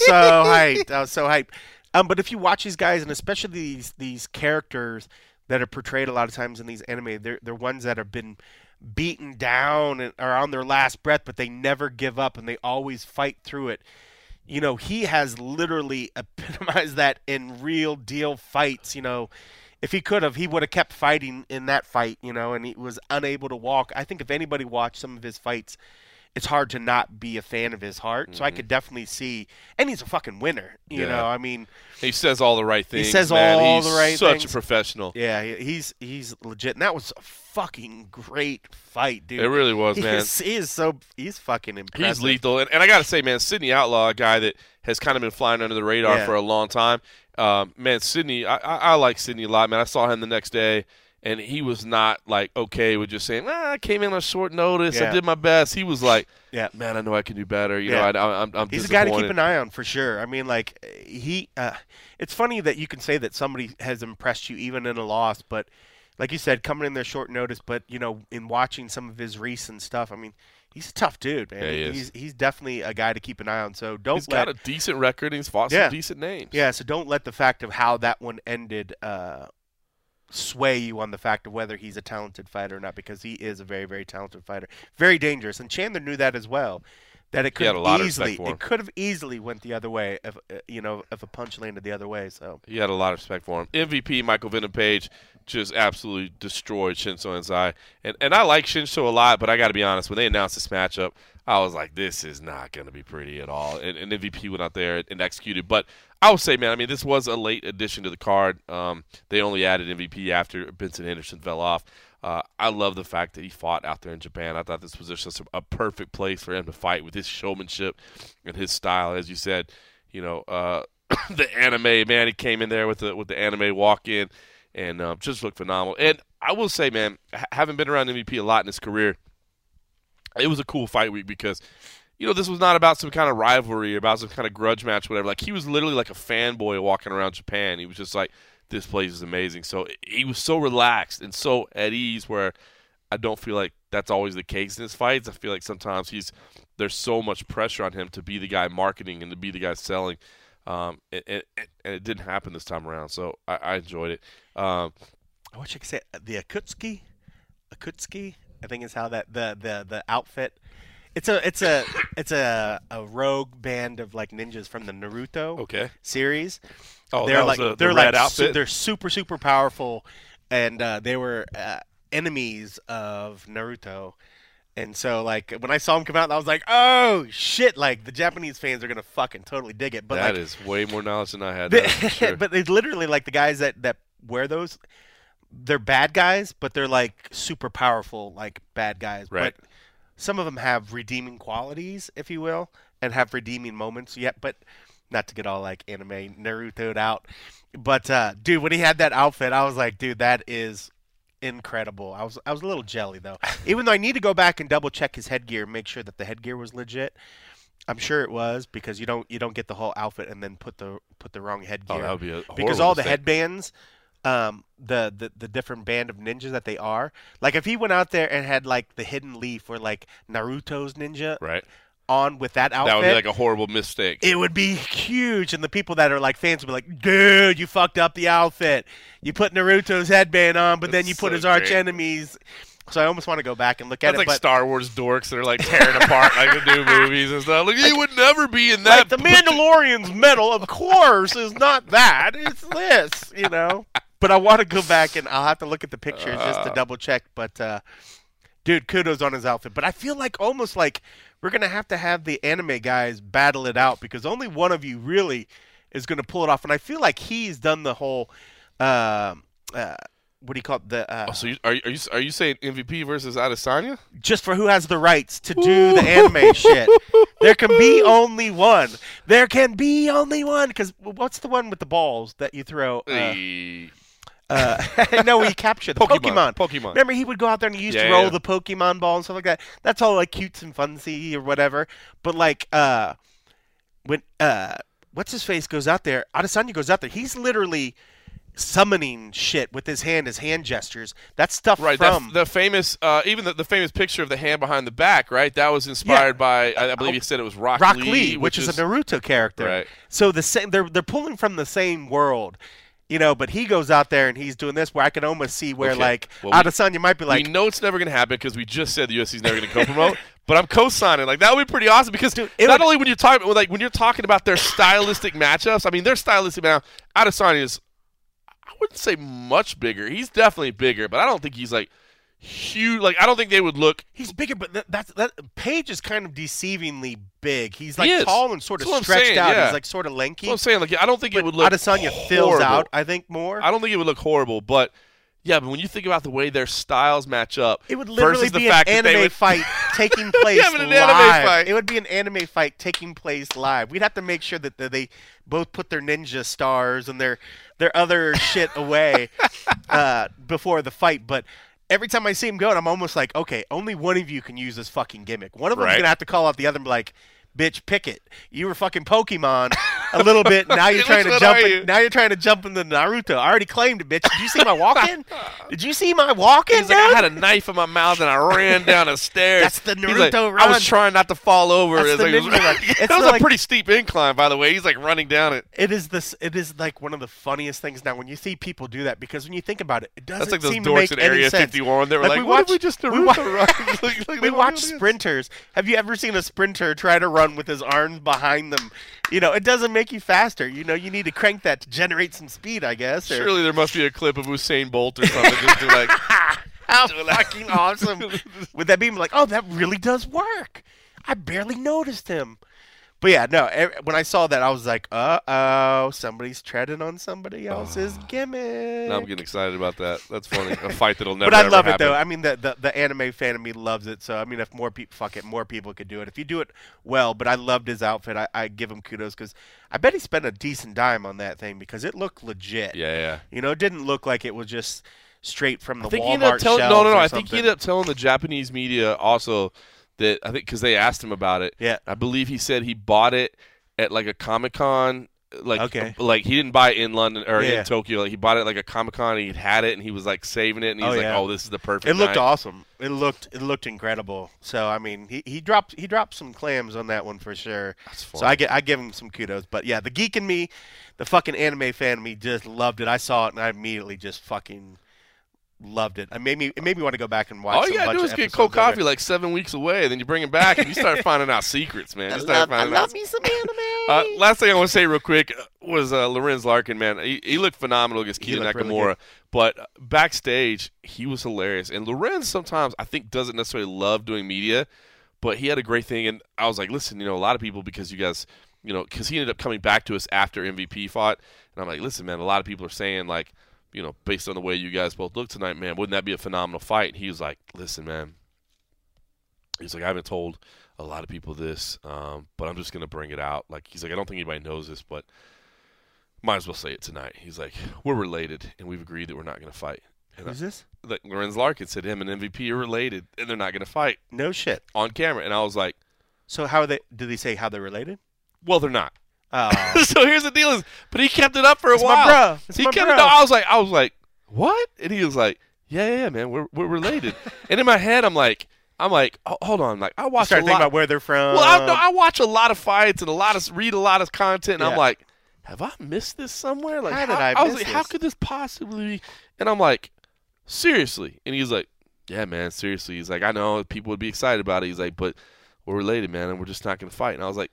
so hyped. But if you watch these guys, and especially these characters that are portrayed a lot of times in these anime, they're ones that have been beaten down and are on their last breath, but they never give up and they always fight through it. You know, he has literally epitomized that in real deal fights. You know. If he could have, he would have kept fighting in that fight, you know, and he was unable to walk. I think if anybody watched some of his fights, it's hard to not be a fan of his heart. Mm-hmm. So I could definitely see, and he's a fucking winner, you know. I mean, he says all the right things. He says man. all he's the right such things. A professional. Yeah, he's legit, and that was a fucking great fight, dude. It really was, man. He's fucking impressive. He's lethal, and I got to say, man, Sidney Outlaw, a guy that has kind of been flying under the radar for a long time. Man, Sidney, I like Sidney a lot, man. I saw him the next day, and he was not like okay with just saying, I came in on short notice, I did my best. He was like, man, I know I can do better. You know, I'm he's a guy to keep an eye on for sure. I mean, like it's funny that you can say that somebody has impressed you even in a loss, but like you said, coming in there short notice, but you know, in watching some of his recent stuff, I mean. He's a tough dude, man. Yeah, he's definitely a guy to keep an eye on. So he's got a decent record and he's fought some decent names. Yeah, so don't let the fact of how that one ended sway you on the fact of whether he's a talented fighter or not, because he is a very, very talented fighter. Very dangerous. And Chandler knew that as well. That it could have easily went the other way if a punch landed the other way. So he had a lot of respect for him. MVP Michael Venom Page, just absolutely destroyed Shinso Enzai. And I like Shinso a lot, but I got to be honest, when they announced this matchup, I was like, this is not going to be pretty at all. And MVP went out there and executed. But I would say, man, I mean, this was a late addition to the card. They only added MVP after Benson Henderson fell off. I love the fact that he fought out there in Japan. I thought this was just a perfect place for him to fight with his showmanship and his style. As you said, the anime, man, he came in there with the anime walk-in and just looked phenomenal. And I will say, man, having been around MVP a lot in his career, it was a cool fight week because, this was not about some kind of rivalry, about some kind of grudge match, whatever. Like, he was literally like a fanboy walking around Japan. He was just like, this place is amazing. So he was so relaxed and so at ease where I don't feel like that's always the case in his fights. I feel like sometimes there's so much pressure on him to be the guy marketing and to be the guy selling. And it didn't happen this time around. So I enjoyed it. What you could say, the Akutsuki, I think is how that the outfit. It's a rogue band of like ninjas from the Naruto series. Oh, they're like they're red like outfit. They're super powerful, and they were enemies of Naruto. And so, like, when I saw him come out, I was like, "Oh shit!" Like, the Japanese fans are gonna fucking totally dig it. But that is way more knowledge than I had. For sure. But it's literally like the guys that wear those. They're bad guys, but they're like super powerful, like bad guys. Right. But some of them have redeeming qualities, if you will, and have redeeming moments. Yet, but not to get all like anime Naruto'd out. But dude, when he had that outfit, I was like, dude, that is incredible. I was a little jelly though. Even though I need to go back and double check his headgear, make sure that the headgear was legit. I'm sure it was because you don't get the whole outfit and then put the wrong headgear. Oh, that would be a horrible because all the mistake. headbands, the different band of ninjas that they are. Like if he went out there and had like the hidden leaf or like Naruto's ninja Right. on with that outfit, That would be like a horrible mistake. it would be huge, and the people that are like fans would be like, "Dude, you fucked up the outfit. You put Naruto's headband on, but then That's you put so his arch great. enemies." So I almost want to go back and look at That's it. like But Star Wars dorks that are like tearing apart like the new movies and stuff. Like, he would never be in that. like the Mandalorian's medal, of course, is not that. It's this, But I want to go back and I'll have to look at the pictures just to double check. But dude, kudos on his outfit. But I feel like almost like we're gonna have to have the anime guys battle it out because only one of you really is gonna pull it off. And I feel like he's done the whole. What do you call it? So are you saying MVP versus Adesanya? Just for who has the rights to do the anime shit. There can be only one. There can be only one. Because what's the one with the balls that you throw? No, he captured the Pokemon. Remember, he would go out there and he used to roll the Pokemon ball and stuff like that. That's all like cute and funsy or whatever. But like when what's his face goes out there, Adesanya goes out there. He's literally summoning shit with his hand gestures. That's stuff from the famous, even the famous picture of the hand behind the back, right? That was inspired by, I believe you said it was Rock Lee, which is a Naruto character. Right. So the same, they're pulling from the same world, But he goes out there and he's doing this, where I can almost see where Adesanya might be like, we know it's never going to happen because we just said the UFC's never going to co-promote. But I'm co-signing. Like, that would be pretty awesome because only when you're talking about their stylistic matchups. I mean, their stylistic now. Adesanya is, I wouldn't say much bigger. He's definitely bigger, but I don't think he's like huge. Like, I don't think they would look. He's bigger, but that Page is kind of deceivingly big. He's like tall and sort of stretched out. Yeah. He's like sort of lanky. That's what I'm saying. Like, I don't think it would look Adesanya horrible. fills out, I think, more. I don't think it would look horrible, but yeah, but when you think about the way their styles match up, it would literally be an anime fight taking place live. Anime fight. It would be an anime fight taking place live. We'd have to make sure that they both put their ninja stars and their other shit away before the fight. But every time I see him going, I'm almost like, okay, only one of you can use this fucking gimmick. One of them's gonna have to call out the other and be like, "Bitch, pick it. You were fucking Pokemon a little bit. Now you're trying to jump. Now you're trying to jump into Naruto. I already claimed it, bitch. Did you see my walk-in? Did you see my walk-in? He's like, I had a knife in my mouth and I ran down the stairs. That's the Naruto run. I was trying not to fall over. That's the ninja run. It was a pretty steep incline, by the way. He's like running down it. It is like one of the funniest things now when you see people do that, because when you think about it, it doesn't That's like seem those dorks to make in Area any sense. 51. They were like, we watch Naruto run? we watch sprinters. Have you ever seen a sprinter try to run run with his arms behind them. It doesn't make you faster. You need to crank that to generate some speed, I guess. Surely there must be a clip of Usain Bolt or something just to like. How fucking awesome would that be? Like, oh, that really does work. I barely noticed him. But yeah, no, when I saw that, I was like, uh-oh, somebody's treading on somebody else's gimmick. Now I'm getting excited about that. That's funny. A fight that'll never But I love happen. it, though. I mean, the anime fan of me loves it. So, I mean, if more people could do it. If you do it well, but I loved his outfit. I give him kudos because I bet he spent a decent dime on that thing because it looked legit. Yeah. It didn't look like it was just straight from the I think Walmart he ended up telling, shelves no. or I think he something. ended up telling the Japanese media also that because they asked him about it. Yeah. I believe he said he bought it at like a Comic-Con. Okay. Like he didn't buy it in London or Yeah. in Tokyo. Like he bought it at like a Comic-Con. And he'd had it and he was like saving it and he was like, yeah. "Oh, this is the perfect." It looked night. awesome. It looked incredible. So I mean, he dropped some clams on that one for sure. That's fun. So I give him some kudos. But yeah, the geek in me, the fucking anime fan in me, just loved it. I saw it and I immediately just fucking loved it. It made me want to go back and watch. All you some gotta bunch do of is get episodes cold of it. coffee like 7 weeks away, then you bring him back and you start finding out secrets, man. I love me some anime. Last thing I want to say real quick was Lorenz Larkin, man. He looked phenomenal against He Keita looked really Nakamura. good. But backstage, he was hilarious. And Lorenz sometimes, I think, doesn't necessarily love doing media, but he had a great thing. And I was like, listen, a lot of people, because you guys, because he ended up coming back to us after MVP fought. And I'm like, listen, man, a lot of people are saying, like, based on the way you guys both look tonight, man, wouldn't that be a phenomenal fight? And he was like, listen, man. He's like, I haven't told a lot of people this, but I'm just going to bring it out. Like, he's like, I don't think anybody knows this, but might as well say it tonight. He's like, we're related, and we've agreed that we're not going to fight. And Who's this? like Lorenz Larkin said him and MVP are related, and they're not going to fight No shit. on camera. And I was like, So how are they? Did they say how they're related? well, they're not. Oh, So here's the deal but he kept it up for a It's my while. bro. It's He my kept bro. it up. I was like, what? And he was like, yeah, man, we're related. And in my head, I'm like, oh, hold on, like I watch a start lot. thinking about where they're from. Well, I watch a lot of fights and read a lot of content, and I'm Yeah. like, have I missed this somewhere? Like, How did I was miss like, how this? could this possibly be? And I'm like, seriously? And he's like, yeah, man, seriously. He's like, I know people would be excited about it. He's like, but we're related, man, and we're just not going to fight. And I was like,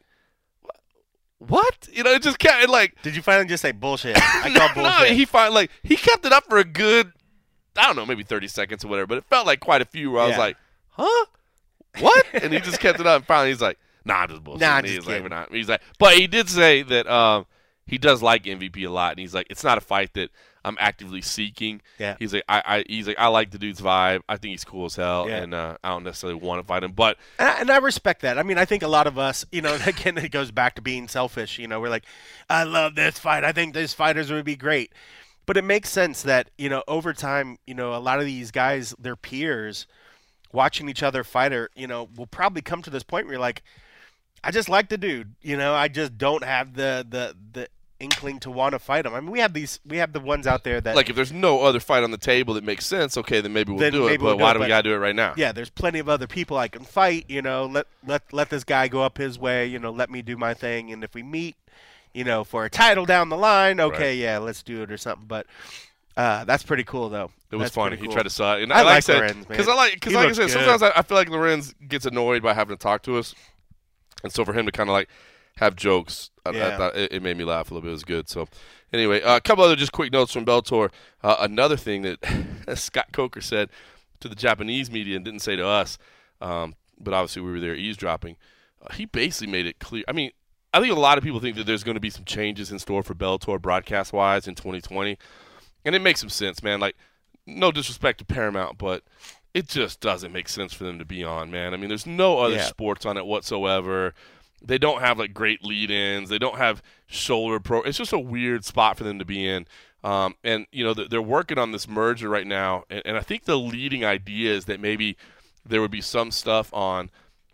what? It just kept like. Did you finally just say bullshit? I call bullshit. No, he kept it up for a good, I don't know, maybe 30 seconds or whatever, but it felt like quite a few where I was Yeah. like, huh? What? And he just kept it up, and finally he's like, nah, I'm just bullshit. Nah, And just he's like, kidding. we're not. He's like, but he did say that he does like MVP a lot, and he's like, it's not a fight that I'm actively seeking. Yeah. He's like, I like the dude's vibe. I think he's cool as hell, Yeah. and I don't necessarily want to fight him, but And I respect that. I mean, I think a lot of us, again, it goes back to being selfish. We're like, I love this fight. I think these fighters would be great. But it makes sense that, over time, a lot of these guys, their peers, watching each other fight, will probably come to this point where you're like, I just like the dude. I just don't have the inkling to want to fight him. I mean, we have the ones out there that, like if there's no other fight on the table that makes sense, okay, then maybe we'll Then do it. maybe we'll But do why it, do we but- gotta do it right now? yeah, there's plenty of other people I can fight. Let this guy go up his way. Let me do my thing. And if we meet, for a title down the line, okay, Right. yeah, let's do it or something. But that's pretty cool, though. It was That's funny. pretty He cool. tried to side, and I like like I said, Lorenz, man. because like He I looks said, good. sometimes I feel like Lorenz gets annoyed by having to talk to us, and so for him to kind of like have jokes, I Yeah. thought it made me laugh a little bit. It was good. So anyway, a couple other just quick notes from Bellator. Another thing that Scott Coker said to the Japanese media and didn't say to us, but obviously we were there eavesdropping. He basically made it clear. I mean, I think a lot of people think that there's going to be some changes in store for Bellator broadcast-wise in 2020, and it makes some sense, man. Like, no disrespect to Paramount, but it just doesn't make sense for them to be on, man. I mean, there's no other Yeah. sports on it whatsoever. They don't have, like, great lead-ins. They don't have shoulder pro. It's just a weird spot for them to be in. And, they're working on this merger right now, and I think the leading idea is that maybe there would be some stuff on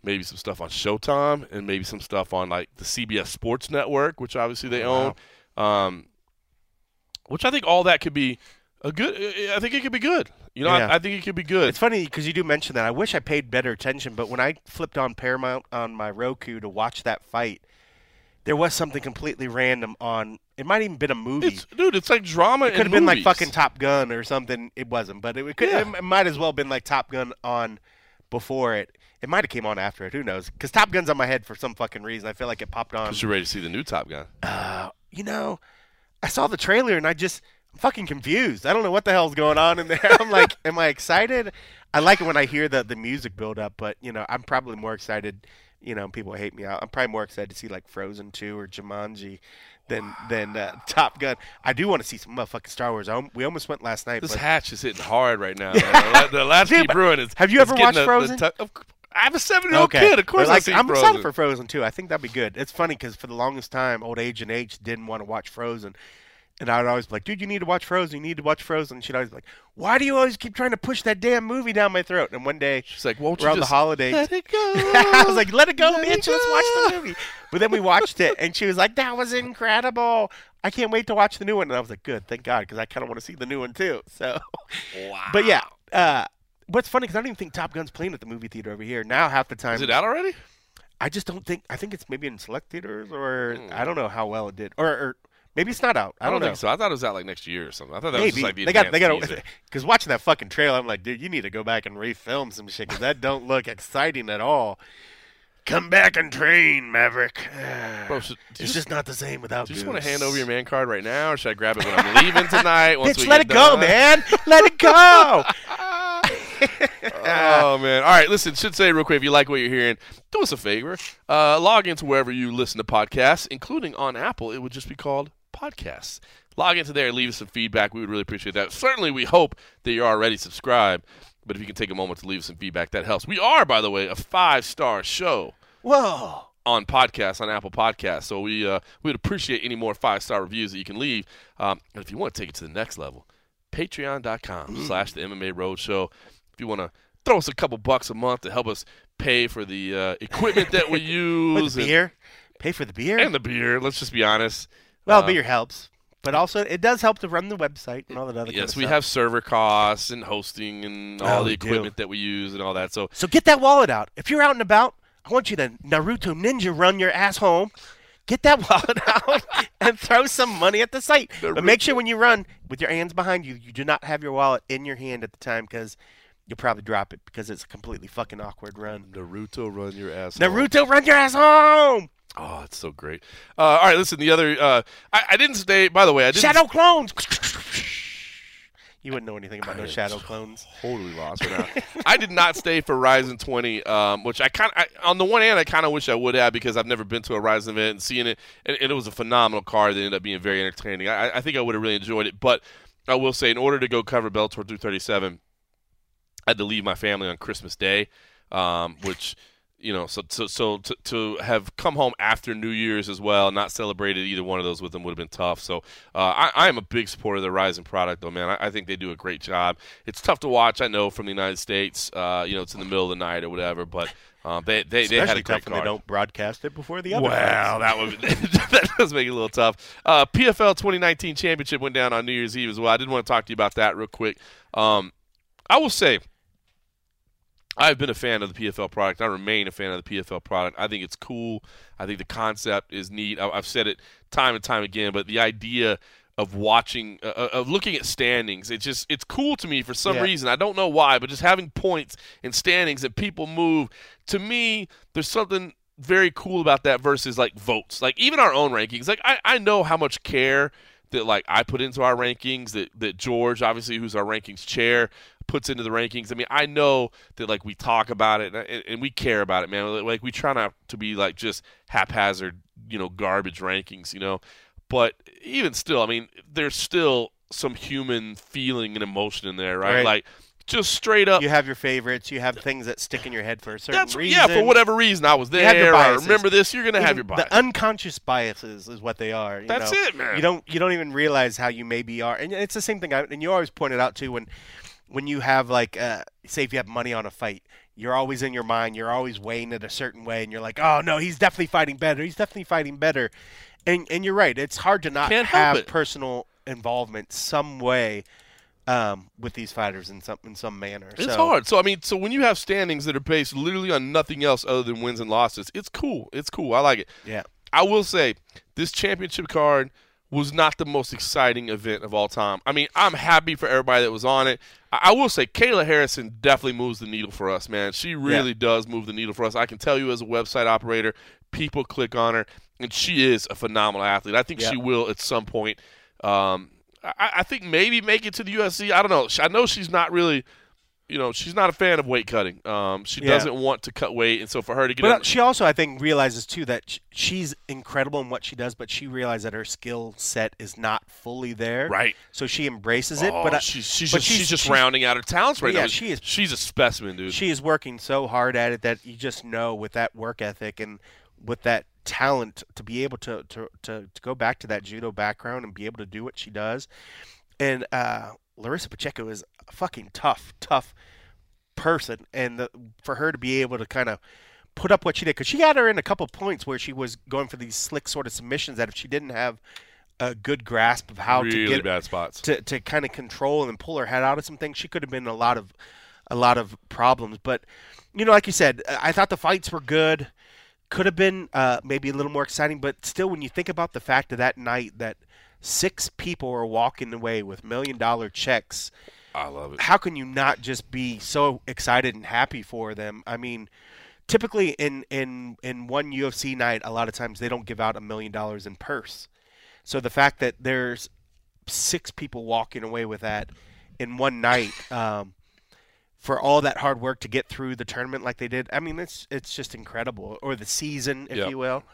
Showtime and maybe some stuff on, like, the CBS Sports Network, which obviously they own. Which I think all that could be I think it could be good. Yeah. I think it could be good. It's funny because you do mention that. I wish I paid better attention, but when I flipped on Paramount on my Roku to watch that fight, there was something completely random on. It might even been a movie. It's like drama. It could have been like fucking Top Gun or something. It wasn't, but it might as well have been like Top Gun on before it. It might have came on after it. Who knows? Because Top Gun's on my head for some fucking reason. I feel like it popped on. Because you're ready to see the new Top Gun. You know, I saw the trailer and I'm fucking confused. I don't know what the hell's going on in there. I'm like, am I excited? I like it when I hear the music build up, but you know, I'm probably more excited. You know, people hate me out. I'm probably more excited to see like Frozen 2 or Jumanji than Top Gun. I do want to see some motherfucking Star Wars. We almost went last night. This but hatch is hitting hard right now. Man. The Latchkey Brewing is. Have you ever watched Frozen? I have a 7-year-old kid. Of course, like, I'm Frozen. excited for Frozen too. I think that'd be good. It's funny because for the longest time, old Agent H didn't want to watch Frozen. And I would always be like, dude, you need to watch Frozen. You need to watch Frozen. And she'd always be like, why do you always keep trying to push that damn movie down my throat? And one day, she's like, won't you around just the holidays, let it go? I was like, let it go, bitch. Let's watch the movie. But then we watched it, and she was like, that was incredible. I can't wait to watch the new one. And I was like, good, thank God, because I kind of want to see the new one too. So, wow. But yeah, what's funny because I don't even think Top Gun's playing at the movie theater over here now. Half the time, is it out already? I just don't think. I think it's maybe in select theaters, or I don't know how well it did, or maybe it's not out. I don't know. think so. I thought it was out like next year or something. I thought that maybe. was just like the they got teaser. because watching that fucking trailer, I'm like, dude, you need to go back and refilm some shit because that don't look exciting at all. Come back and train, Maverick. Bro, it's just not the same without. Do you just want to hand over your man card right now, or should I grab it when I'm leaving tonight? Once Bitch, let it go, man. Let it go. Oh, man. All right, listen, should say real quick, if you like what you're hearing, do us a favor. Log into wherever you listen to podcasts, including on Apple. It would just be called Podcasts. Log into there and leave us some feedback. We would really appreciate that. Certainly, we hope that you're already subscribed, but if you can take a moment to leave us some feedback, that helps. We are, by the way, a 5-star show. Whoa. On podcasts, on Apple Podcasts. So we'd appreciate any more 5-star reviews that you can leave. And if you want to take it to the next level, patreon.com/the MMA Roadshow. If you want to throw us a couple bucks a month to help us pay for the equipment that we use. The beer. Pay for the beer? And the beer, let's just be honest. Well, beer helps. But also, it does help to run the website and all that other kind of Yes, stuff. we have server costs and hosting and all the equipment that we use and all that. So get that wallet out. If you're out and about, I want you to Naruto Ninja run your ass home. Get that wallet out and throw some money at the site. But make sure when you run with your hands behind you, you do not have your wallet in your hand at the time because you'll probably drop it because it's a completely fucking awkward run. Naruto run your ass home. Run your ass home. Oh, it's so great. All right, listen, the other I didn't stay, by the way. Shadow clones. You wouldn't know anything about those shadow clones. Totally lost right now. I did not stay for Ryzen 20, which on the one hand, I kind of wish I would have because I've never been to a Ryzen event and seeing it, and it was a phenomenal card that ended up being very entertaining. I think I would have really enjoyed it, but I will say, in order to go cover Bellator 237, I had to leave my family on Christmas Day, which... You know, so to have come home after New Year's as well, not celebrated either one of those with them would have been tough. So I am a big supporter of the Ryzen product, though, man. I think they do a great job. It's tough to watch, I know, from the United States. It's in the middle of the night or whatever, but they had a great card. They don't broadcast it before the other. Well, that does make it a little tough. PFL 2019 Championship went down on New Year's Eve as well. I did want to talk to you about that real quick. I will say, I've been a fan of the PFL product. I remain a fan of the PFL product. I think it's cool. I think the concept is neat. I've said it time and time again, but the idea of watching, of looking at standings, it's cool to me for some reason. I don't know why, but just having points and standings and people move, to me, there's something very cool about that versus like votes. Like even our own rankings. Like I know how much care that like I put into our rankings, that George, obviously, who's our rankings chair, puts into the rankings. I mean, I know that like we talk about it and we care about it, man. Like we try not to be like just haphazard, garbage rankings, But even still, I mean, there's still some human feeling and emotion in there, right? Like just straight up. You have your favorites. You have things that stick in your head for a certain reason. Yeah, for whatever reason. I was there. I remember this. You're going to have your bias. The unconscious biases is what they are. That's it, man. You don't even realize how you maybe are. And it's the same thing. And you always point it out, too, when you have, like, say if you have money on a fight, you're always in your mind. You're always weighing it a certain way. And you're like, oh, no, he's definitely fighting better. He's definitely fighting better. And you're right. It's hard to not have personal involvement some way with these fighters in some manner. It's hard. So, I mean, when you have standings that are based literally on nothing else other than wins and losses, it's cool. It's cool. I like it. Yeah. I will say, this championship card was not the most exciting event of all time. I mean, I'm happy for everybody that was on it. I will say Kayla Harrison definitely moves the needle for us, man. She really does move the needle for us. I can tell you as a website operator, people click on her, and she is a phenomenal athlete. I think she will at some point. I think maybe make it to the UFC. I don't know. I know she's not really – she's not a fan of weight cutting. She doesn't want to cut weight, and so for her to get But she also, I think, realizes, too, that she's incredible in what she does, but she realizes that her skill set is not fully there. Right. So she embraces it. She's just rounding out her talents right now. Yeah, she's a specimen, dude. She is working so hard at it that you just know with that work ethic and with that talent to be able to go back to that judo background and be able to do what she does. And Larissa Pacheco is a fucking tough person, and for her to be able to kind of put up what she did, because she had her in a couple points where she was going for these slick sort of submissions that if she didn't have a good grasp of how really to get bad spots to kind of control and pull her head out of some things, she could have been a lot of problems. But like you said, I thought the fights were good. Could have been maybe a little more exciting, but still, when you think about the fact of that night that 6 people were walking away with $1 million checks, I love it. How can you not just be so excited and happy for them? I mean, typically in one UFC night, a lot of times they don't give out $1 million in purse. So the fact that there's 6 people walking away with that in one night, for all that hard work to get through the tournament like they did, I mean, it's just incredible. Or the season, if you will.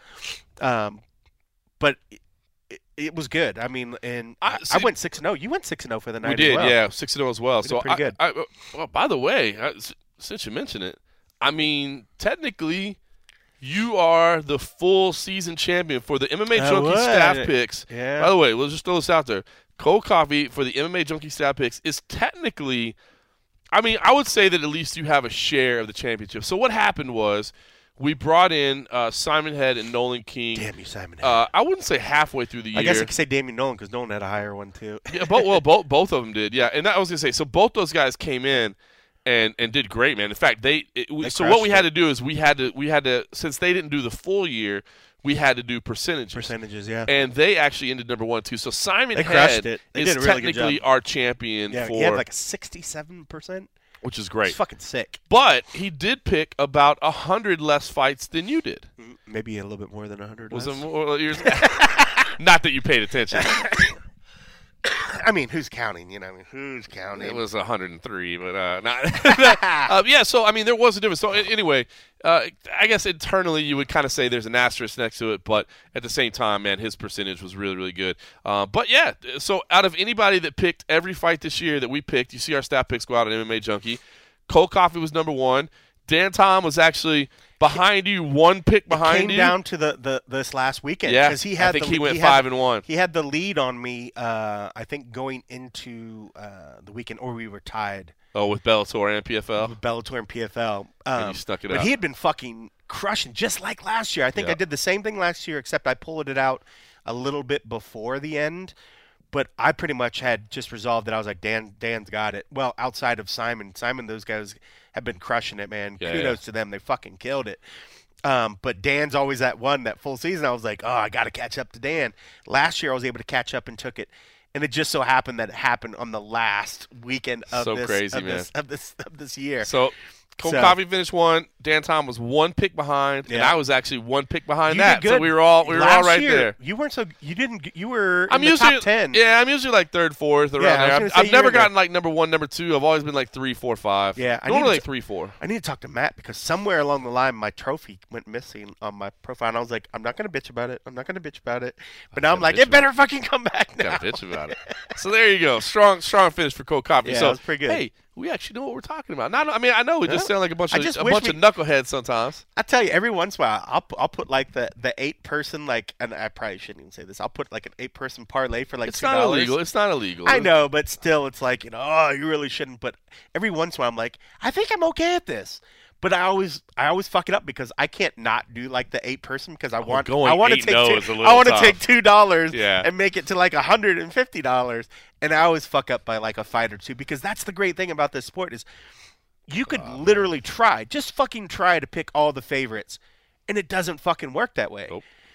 But it was good. I mean, and I went 6-0. You went 6-0 for the night. We did, as well. yeah, 6-0 as well. So pretty good. Well, by the way, since you mentioned it, I mean, technically, you are the full season champion for the MMA Junkie staff picks. Yeah. By the way, we'll just throw this out there. Cold Coffee for the MMA Junkie staff picks is technically, I mean, I would say that at least you have a share of the championship. So what happened was, we brought in Simon Head and Nolan King. Damn you, Simon Head. I wouldn't say halfway through the year. I guess I could say Damian Nolan because Nolan had a higher one too. Yeah, both of them did. Yeah, and I was gonna say, so both those guys came in and did great, man. In fact, so what we had to do is we had to since they didn't do the full year, we had to do percentages. Percentages, yeah. And they actually ended number 1 too. So Simon Head is did a really technically good job. our champion. Yeah, for, he had like a 67%. Which is great. It's fucking sick. But he did pick about 100 less fights than you did. Maybe a little bit more than 100 Was less. it more? Not that you paid attention. I mean, who's counting? Who's counting? It was 103, but not. Yeah, so, I mean, there was a difference. So, anyway, I guess internally you would kind of say there's an asterisk next to it, but at the same time, man, his percentage was really, really good. But, yeah, so out of anybody that picked every fight this year that we picked, you see our staff picks go out on MMA Junkie. Cold Coffee was number 1. Dan Tom was actually behind you, 1 pick behind you. Came down to this last weekend. Yeah, he had I think he went 5-1. He had the lead on me, I think, going into the weekend, or we were tied. Oh, with Bellator and PFL? With Bellator and PFL. And you stuck it out. But he had been fucking crushing, just like last year. I think I did the same thing last year, except I pulled it out a little bit before the end. But I pretty much had just resolved that I was like, Dan's got it. Well, outside of Simon, those guys have been crushing it, man. Yeah, Kudos to them. They fucking killed it. But Dan's always that full season. I was like, I got to catch up to Dan. Last year I was able to catch up and took it. And it just so happened that it happened on the last weekend of this year. So Cold Coffee finished 1. Dan Tom was 1 pick behind, and I was actually 1 pick behind you that. Did good. So we were all right there. You weren't so you didn't you were in the top 10. Yeah, I'm usually like 3rd, 4th around there. I've never gotten like number 1, number 2. I've always been like 3, 4, 5. Yeah, normally like 3, 4. I need to talk to Matt because somewhere along the line my trophy went missing on my profile, and I was like, I'm not gonna bitch about it. But now I'm like, it better fucking come back now. Gotta bitch about it. So there you go. Strong finish for Cold Coffee. Yeah, so that was pretty good. Hey, we actually know what we're talking about. I know we just sound like a bunch of wish knuckleheads sometimes. I tell you, every once in a while, I'll put like the 8-person, like, and I probably shouldn't even say this. I'll put like an 8-person parlay for like $2. It's not illegal. I know, but still, it's like, you really shouldn't. But every once in a while, I'm like, I think I'm okay at this. But I always fuck it up because I can't not do like the 8-person because I want to take $2 and make it to like $150, and I always fuck up by like a fight or two because that's the great thing about this sport is you could literally just fucking try to pick all the favorites, and it doesn't fucking work that way. Nope.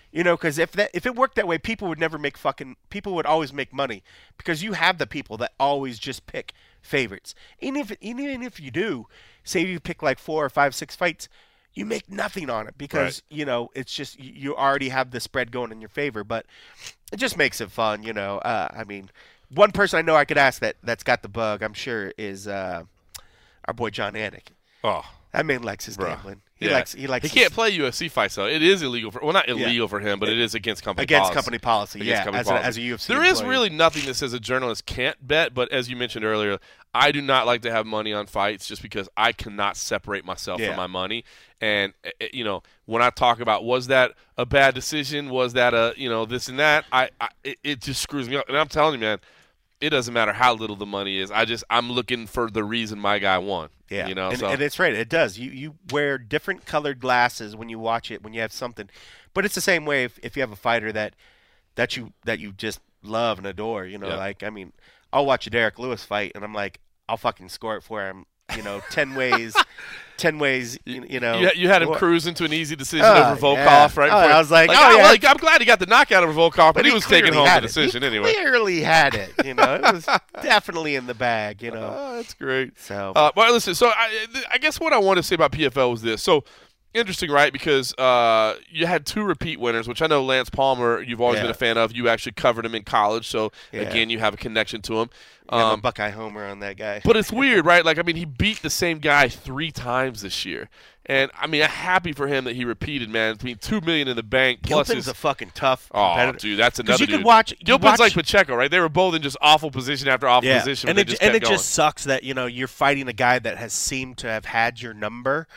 You know, because if it worked that way, people would always make money because you have the people that always just pick favorites. Even if you do, say you pick like 4 or 5, 6 fights, you make nothing on it because Right. you know it's just you already have the spread going in your favor. But it just makes it fun, you know. I mean, one person I know I could ask that's got the bug, I'm sure, is our boy John Anik. Oh, That man likes his bruh. gambling. Yeah. He likes. He can't play UFC fights though. It is illegal for not illegal for him, but it is against company policy. company policy. Against Yeah, company as policy. a UFC. There is employee. really nothing that says a journalist can't bet, but as you mentioned earlier, I do not like to have money on fights just because I cannot separate myself from my money. And you know, when I talk about was that a bad decision, was that a this and that, it just screws me up. And I'm telling you, man, it doesn't matter how little the money is. I'm looking for the reason my guy won. Yeah, you know, and it's right. It does. You wear different colored glasses when you watch it when you have something, but it's the same way if you have a fighter that you just love and adore. You know, like I mean, I'll watch a Derek Lewis fight and I'm like, I'll fucking score it for him. You know, 10 ways. 10 ways, you know. You had him cruising to an easy decision over Volkov, right? I was like, I'm glad he got the knockout over Volkov, but he was taking home the decision anyway. He clearly had it, you know. It was definitely in the bag, you know. Oh, that's great. So, well, listen, so I guess what I want to say about PFL was this. So, interesting, right? Because you had 2 repeat winners, which I know Lance Palmer, you've always been a fan of. You actually covered him in college, so, again, you have a connection to him. I'm a Buckeye homer on that guy. But it's weird, right? Like, I mean, he beat the same guy 3 times this year. And, I mean, I'm happy for him that he repeated, man. I mean, $2 million in the bank. Plus Gilpin's a fucking tough competitor. Oh, dude, that's another you dude. Could watch, Gilpin's like Pacheco, right? They were both in just awful position after awful position. And it just sucks that, you know, you're fighting a guy that has seemed to have had your number.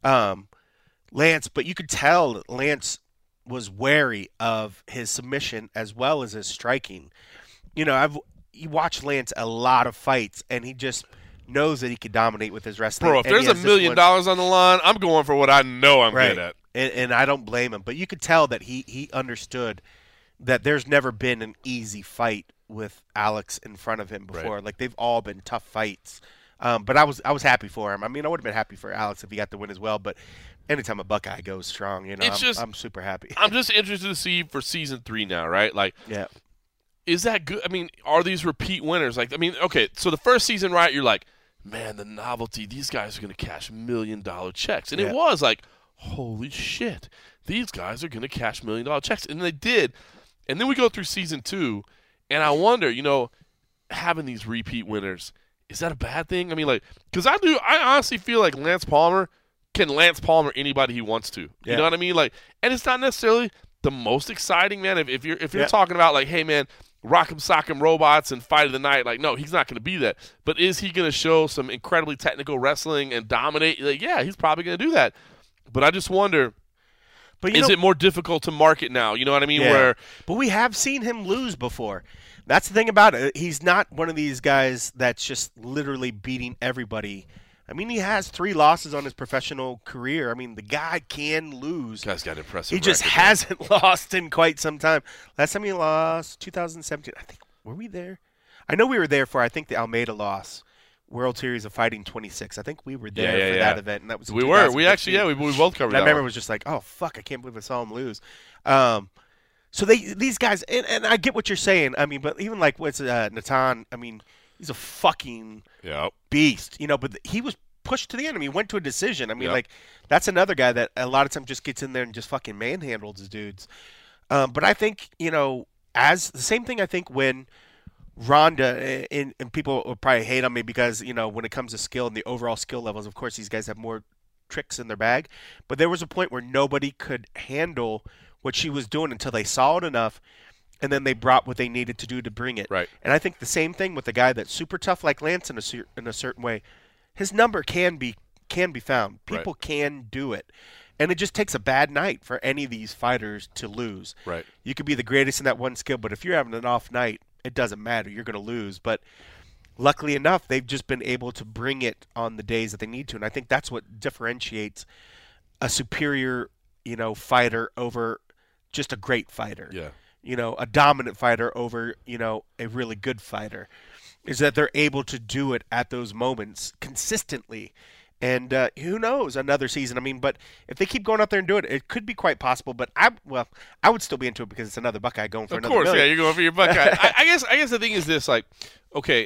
Lance, but you could tell Lance was wary of his submission as well as his striking. You know, you watch Lance a lot of fights, and he just knows that he could dominate with his wrestling. Bro, if there's $1 million on the line, I'm going for what I know I'm good at. And I don't blame him. But you could tell that he understood that there's never been an easy fight with Alex in front of him before. Right. Like, they've all been tough fights. But I was happy for him. I mean, I would have been happy for Alex if he got the win as well, but anytime a Buckeye goes strong, you know, I'm super happy. I'm just interested to see for season 3 now, right? Like, is that good? I mean, are these repeat winners? Like, I mean, okay, so the first season, right, you're like, man, the novelty, these guys are going to cash $1 million checks. And it was like, holy shit, these guys are going to cash $1 million checks. And they did. And then we go through season 2, and I wonder, you know, having these repeat winners, is that a bad thing? I mean, like, because I honestly feel like Lance Palmer can Lance Palmer anybody he wants to. You know what I mean? Like, and it's not necessarily the most exciting, man. If you're talking about like, hey man, Rock'em Sock'em Robots and Fight of the Night, like, no, he's not going to be that. But is he going to show some incredibly technical wrestling and dominate? Like, yeah, he's probably going to do that. But I just wonder, is it more difficult to market now? You know what I mean? Yeah. But we have seen him lose before. That's the thing about it. He's not one of these guys that's just literally beating everybody. I mean, he has 3 losses on his professional career. I mean, the guy can lose. Guy's got an impressive He just record, hasn't lost in quite some time. Last time he lost, 2017. I think, were we there? I know we were there for, I think, the Almeida loss. World Series of Fighting 26. I think we were there for that event, and that was. We were. We actually, we both covered. And I remember it was just like, oh fuck, I can't believe I saw him lose. So these guys, and I get what you're saying. I mean, but even like what's Natan? I mean, he's a fucking beast, you know. But he was pushed to the end. I mean, he went to a decision. I mean, like that's another guy that a lot of times just gets in there and just fucking manhandles his dudes. But I think, you know, as the same thing. I think when Ronda, and people will probably hate on me because, you know, when it comes to skill and the overall skill levels, of course, these guys have more tricks in their bag. But there was a point where nobody could handle what she was doing until they saw it enough, and then they brought what they needed to do to bring it. Right. And I think the same thing with a guy that's super tough like Lance in a certain way. His number can be found. People can do it. And it just takes a bad night for any of these fighters to lose. Right. You could be the greatest in that one skill, but if you're having an off night, it doesn't matter. You're going to lose. But luckily enough, they've just been able to bring it on the days that they need to. And I think that's what differentiates a superior, you know, fighter over just a great fighter. Yeah. You know, a dominant fighter over, you know, a really good fighter, is that they're able to do it at those moments consistently. And who knows, another season. I mean, but if they keep going out there and do it, it could be quite possible. But I would still be into it because it's another Buckeye going for another Of course, million. yeah, you're going for your Buckeye. I guess the thing is this, like, okay,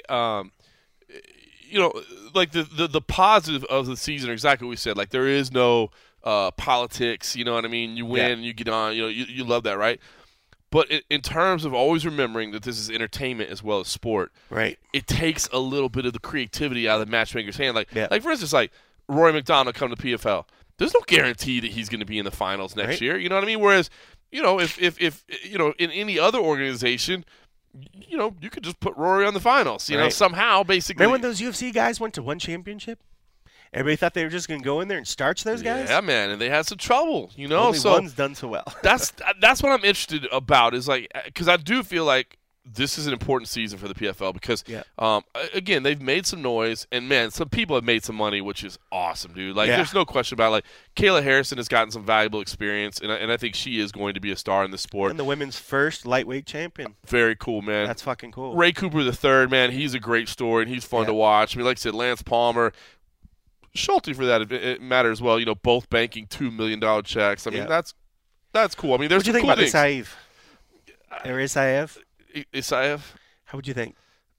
you know, like the positive of the season are exactly what we said. Like, there is no politics, you know what I mean? You win, you get on, you know, you love that, right? But in terms of always remembering that this is entertainment as well as sport, Right. it takes a little bit of the creativity out of the matchmaker's hand. Like for instance, like Rory McDonald come to PFL. There's no guarantee that he's going to be in the finals next year. You know what I mean? Whereas, you know, if you know, in any other organization, you know, you could just put Rory on the finals. You know, somehow, basically. Remember when those UFC guys went to one championship? Everybody thought they were just going to go in there and starch those guys? Yeah, man, and they had some trouble, you know. Only one's done so well. that's what I'm interested about is, like, because I do feel like this is an important season for the PFL because, again, they've made some noise, and, man, some people have made some money, which is awesome, dude. Like, there's no question about it. Like, Kayla Harrison has gotten some valuable experience, and I think she is going to be a star in the sport. And the women's first lightweight champion. Very cool, man. That's fucking cool. Ray Cooper III, man, he's a great story, and he's fun to watch. I mean, like I said, Lance Palmer, Schulte for that it matters as well. You know, both banking $2 million checks. I mean, that's cool. I mean, there's what do you think cool about things. Isaev? Or Isaev? Isaev? How would you think?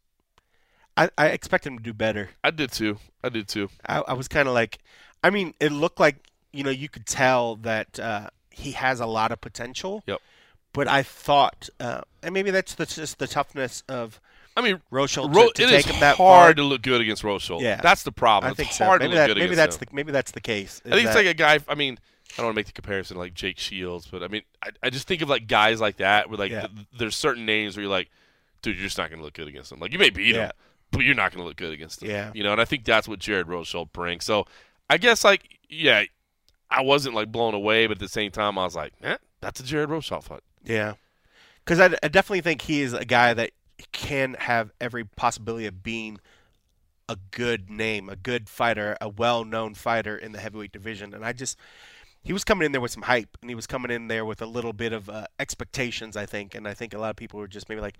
I expect him to do better. I did too. I was kind of like, I mean, it looked like, you know, you could tell that he has a lot of potential. Yep. But I thought, and maybe that's just the toughness of. I mean, Rochel to take him that far. It is hard to look good against Rochel. Yeah, that's the problem. I think it's hard so. to look good against him. Maybe that's the case. I think it's like a guy. I mean, I don't want to make the comparison to like Jake Shields, but I mean, I just think of like guys like that where like there's certain names where you're like, dude, you're just not going to look good against them. Like you may beat him, but you're not going to look good against them. Yeah. You know, and I think that's what Jared Rochel brings. So I guess like I wasn't like blown away, but at the same time I was like, that's a Jared Rochel fight. Yeah, because I definitely think he is a guy that can have every possibility of being a good name, a good fighter, a well-known fighter in the heavyweight division. And he was coming in there with some hype, and he was coming in there with a little bit of expectations, I think. And I think a lot of people were just maybe like,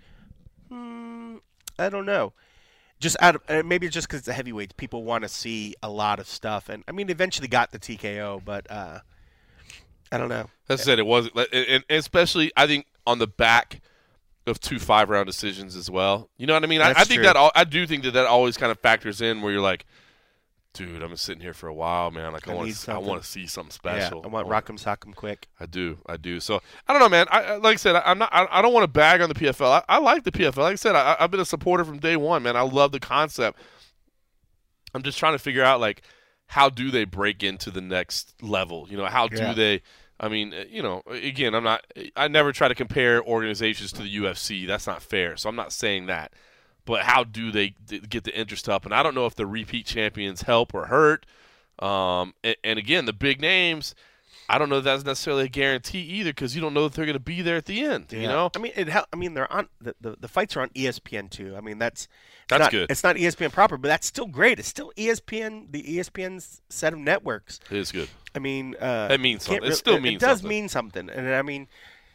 I don't know. Just maybe it's just because it's the heavyweights. People want to see a lot of stuff. And, I mean, eventually got the TKO, but I don't know. As I said, it wasn't, and especially I think on the back of 2 5-round decisions as well. You know what I mean? I think true. I do think that always kind of factors in where you're like, dude, I've been sitting here for a while, man. Like I want to see something special. Yeah, I want Rock'em Sock'em quick. I do. So I don't know, man. Like I said, I don't want to bag on the PFL. I like the PFL. Like I said, I've been a supporter from day one, man. I love the concept. I'm just trying to figure out like how do they break into the next level? You know, how do they? I mean, you know, again, I never try to compare organizations to the UFC. That's not fair. So I'm not saying that. But how do they get the interest up? And I don't know if the repeat champions help or hurt. And again, the big names, I don't know if that's necessarily a guarantee either because you don't know if they're going to be there at the end. Yeah. You know? I mean, they're on the fights are on ESPN too. I mean, that's good. It's not ESPN proper, but that's still great. It's still ESPN, the ESPN set of networks. It is good. I mean, it means something. It still means something. It does something. mean something. And I mean,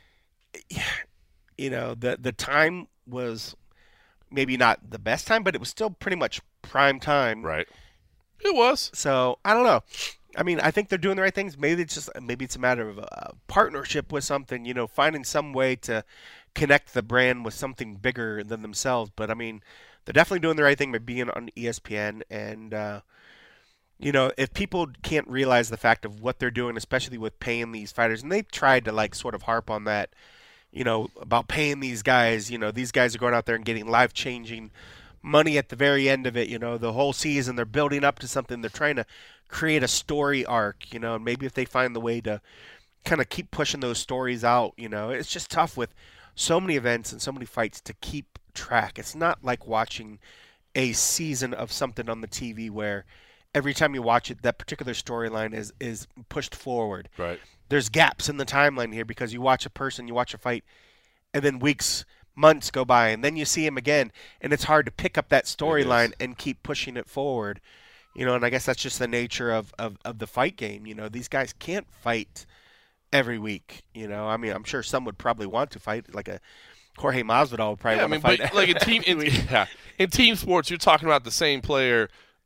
you know, the time was maybe not the best time, but it was still pretty much prime time. Right. It was. So I don't know. I mean, I think they're doing the right things. Maybe it's a matter of a partnership with something. You know, finding some way to connect the brand with something bigger than themselves. But I mean, they're definitely doing the right thing by being on ESPN. And you know, if people can't realize the fact of what they're doing, especially with paying these fighters, and they've tried to like sort of harp on that, you know, about paying these guys. You know, these guys are going out there and getting life-changing money at the very end of it. You know, the whole season they're building up to something. They're trying to create a story arc, you know, and maybe if they find the way to kind of keep pushing those stories out, you know, it's just tough with so many events and so many fights to keep track. It's not like watching a season of something on the TV where every time you watch it, that particular storyline is pushed forward. Right. There's gaps in the timeline here because you watch a person, you watch a fight, and then weeks, months go by, and then you see him again, and it's hard to pick up that storyline and keep pushing it forward. You know, and I guess that's just the nature of the fight game. You know, these guys can't fight every week. You know, I mean, I'm sure some would probably want to fight, like a Jorge Masvidal would probably want to fight. But like in team sports, you're talking about the same player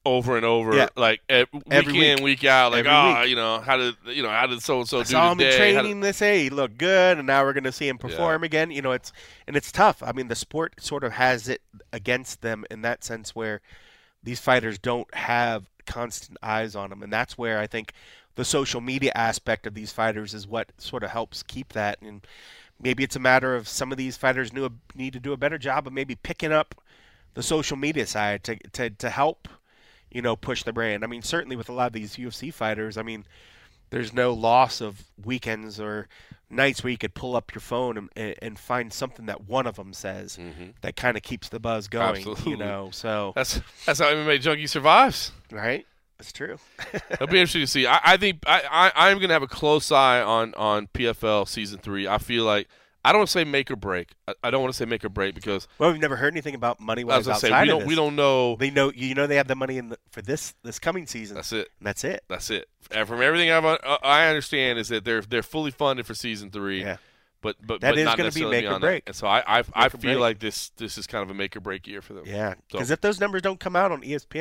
over and over, Yeah. like Every week in, week out. Like, Every week. how did so and so do saw him in today? training. They say he looked good, and now we're going to see him perform again. It's tough. I mean, the sport sort of has it against them in that sense, where these fighters don't have constant eyes on them, and that's where I think the social media aspect of these fighters is what sort of helps keep that. And maybe it's a matter of some of these fighters need to do a better job of maybe picking up the social media side to help. Push the brand. I mean, certainly with a lot of these UFC fighters, I mean, there's no loss of weekends or nights where you could pull up your phone and find something that one of them says that kind of keeps the buzz going. Absolutely. So that's how MMA Junkie survives. Right? That's true. It'll be interesting to see. I think I'm going to have a close eye on PFL Season 3. I feel like I don't want to say make or break. I don't want to say make or break because we've never heard anything about money-wise outside of this. We don't know. They know. They have the money for this coming season. That's it. And that's it. That's it. And from everything I understand is that they're fully funded for Season 3. Yeah. But that is not going to be necessarily make or beyond break. that. And so I feel like this is kind of a make or break year for them. Yeah. So. Because if those numbers don't come out on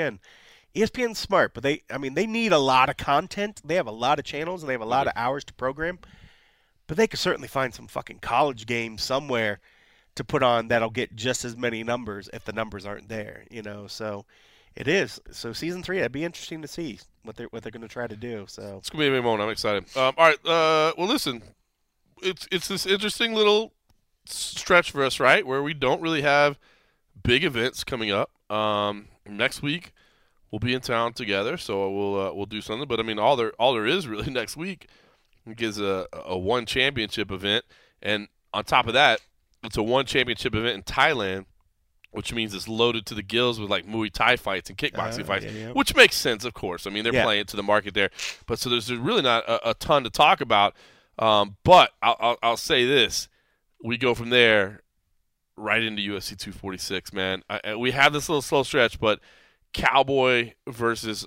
ESPN's smart, but they need a lot of content. They have a lot of channels and they have a lot of hours to program. But they could certainly find some fucking college game somewhere to put on that'll get just as many numbers if the numbers aren't there, So it is. So Season 3, it'd be interesting to see what they're going to try to do. So it's gonna be a big moment. I'm excited. All right. Well, listen, it's this interesting little stretch for us, right, where we don't really have big events coming up. Next week we'll be in town together, so we'll do something. But I mean, all there is really next week is a one championship event, and on top of that, it's a one championship event in Thailand, which means it's loaded to the gills with like Muay Thai fights and kickboxing fights, which makes sense, of course. I mean, they're playing to the market there, but so there's really not a ton to talk about. But I'll say this: we go from there right into UFC 246, man. We have this little slow stretch, but Cowboy versus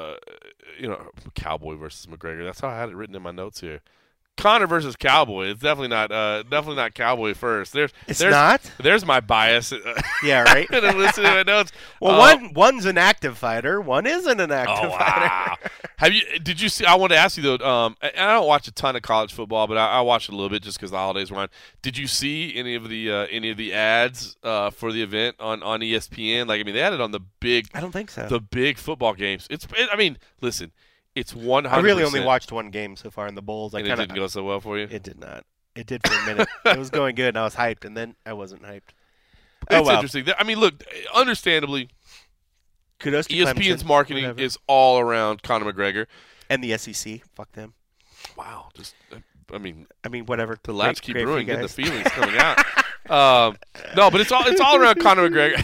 Cowboy versus McGregor. That's how I had it written in my notes here. Conor versus Cowboy. It's definitely not Cowboy first. There's my bias. Yeah, right. And listen to my notes. Well, one's an active fighter. One isn't an active fighter. Did you see? I wanted to ask you though. I don't watch a ton of college football, but I watched a little bit just because the holidays were on. Did you see any of the ads for the event on ESPN? Like, I mean, they had it on the big. I don't think so. The big football games. Listen. It's 100%. I really only watched one game so far in the Bowls. It didn't go so well for you? It did not. It did for a minute. It was going good, and I was hyped, and then I wasn't hyped. It's interesting. I mean, look, understandably, kudos to ESPN's Clemson, marketing whatever. is all around Conor McGregor. And the SEC. Fuck them. Wow. Whatever. The Latchkey Great Brewing for you getting the guys. feelings coming out. No, but it's all around Conor McGregor.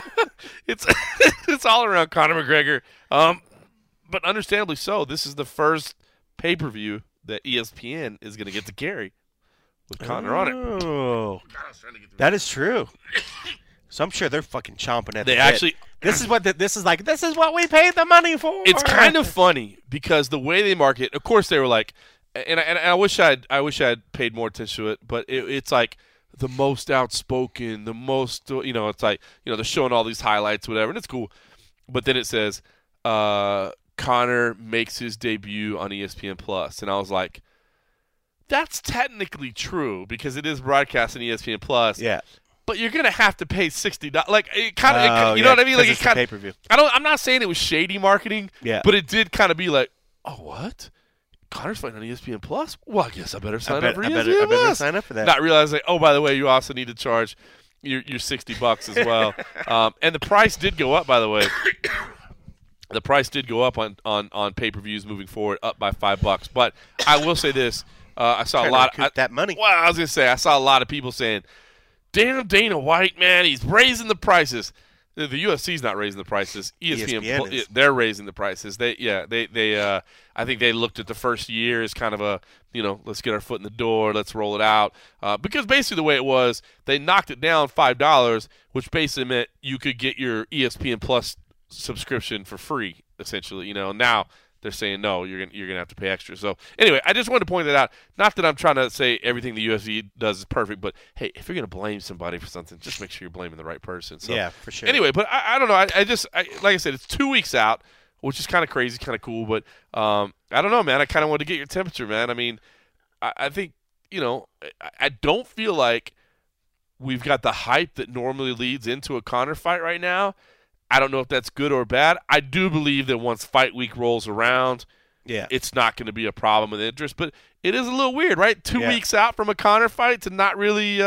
It's all around Conor McGregor. But understandably so. This is the first pay-per-view that ESPN is going to get to carry with Conor on it. Oh, that is true. So I'm sure they're fucking chomping at the bit. Actually, this is what we paid the money for. It's kind of funny because the way they market, of course, they were like, and I wish I'd paid more attention to it, but it's like the most outspoken, the most, it's like, they're showing all these highlights, whatever, and it's cool. But then it says, Conor makes his debut on ESPN Plus, and I was like, that's technically true because it is broadcast on ESPN Plus. Yeah. But you're gonna have to pay $60. Like it kind of, you know what I mean? Like it kind of pay-per-view. I'm not saying it was shady marketing. Yeah. But it did kind of be like, oh, what? Conor's fighting on ESPN Plus? Well, I guess I better sign up for ESPN I better sign up for that. Not realizing, oh, by the way, you also need to charge your $60 as well. And the price did go up, by the way. The price did go up on pay-per-views moving forward, up by $5. But I will say this: I saw a lot of that money. Well, I was gonna say I saw a lot of people saying, "Damn, Dana White, man, he's raising the prices." The UFC's not raising the prices. ESPN is. They're raising the prices. They I think they looked at the first year as kind of a, let's get our foot in the door, let's roll it out. Because basically the way it was, they knocked it down $5, which basically meant you could get your ESPN Plus subscription for free, essentially. Now they're saying no, you're gonna have to pay extra. So anyway, I just wanted to point that out. Not that I'm trying to say everything the UFC does is perfect, but hey, if you're gonna blame somebody for something, just make sure you're blaming the right person. So yeah, for sure. anyway, but I don't know. I like I said, it's 2 weeks out, which is kind of crazy, kind of cool. But I don't know, man. I kind of wanted to get your temperature, man. I mean, I think I don't feel like we've got the hype that normally leads into a Conor fight right now. I don't know if that's good or bad. I do believe that once fight week rolls around, it's not going to be a problem with interest. But it is a little weird, right? 2 weeks out from a Conor fight to not really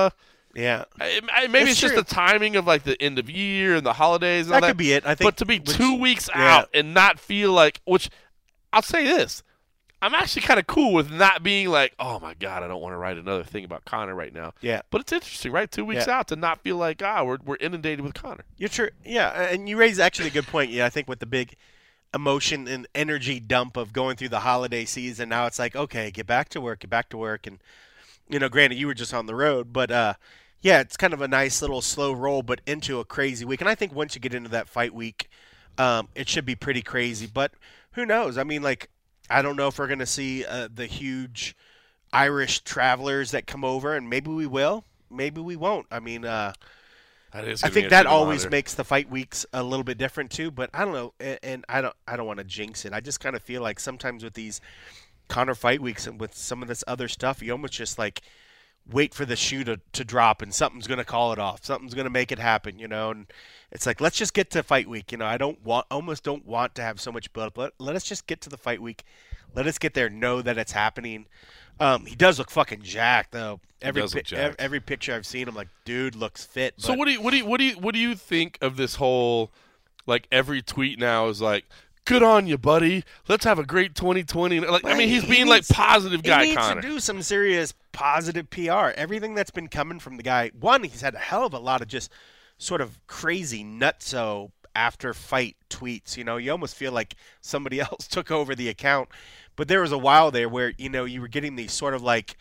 maybe it's just the timing of like the end of year and the holidays and all that. That could be it, I think. But to be 2 weeks out and not feel like – which I'll say this. I'm actually kind of cool with not being like, oh, my God, I don't want to write another thing about Conor right now. Yeah. But it's interesting, right? 2 weeks out to not feel like, we're inundated with Conor. You're true. Yeah, and you raise actually a good point. Yeah, I think with the big emotion and energy dump of going through the holiday season, now it's like, okay, get back to work. And, granted, you were just on the road. But, it's kind of a nice little slow roll, but into a crazy week. And I think once you get into that fight week, it should be pretty crazy. But who knows? I mean, I don't know if we're going to see the huge Irish travelers that come over, and maybe we will, maybe we won't. I mean, I think that always makes the fight weeks a little bit different too. But I don't know, and I don't want to jinx it. I just kind of feel like sometimes with these Conor fight weeks and with some of this other stuff, you almost just wait for the shoe to drop, and something's going to call it off. Something's going to make it happen, And it's like, let's just get to fight week. I almost don't want to have so much build up. Let us just get to the fight week. Let us get there, know that it's happening. He does look fucking jacked though. Every picture I've seen, I'm like, dude looks fit. So what do you think of this whole, every tweet now is like, good on you, buddy. Let's have a great 2020. He's being positive guy. He needs Conor to do some serious positive PR. Everything that's been coming from the guy. One, he's had a hell of a lot of just sort of crazy nutso after fight tweets. You almost feel like somebody else took over the account. But there was a while there where you were getting these sort of blah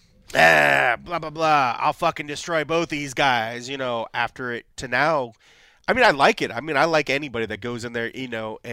blah blah. I'll fucking destroy both these guys. After it to now. I mean, I like it. I mean, I like anybody that goes in there.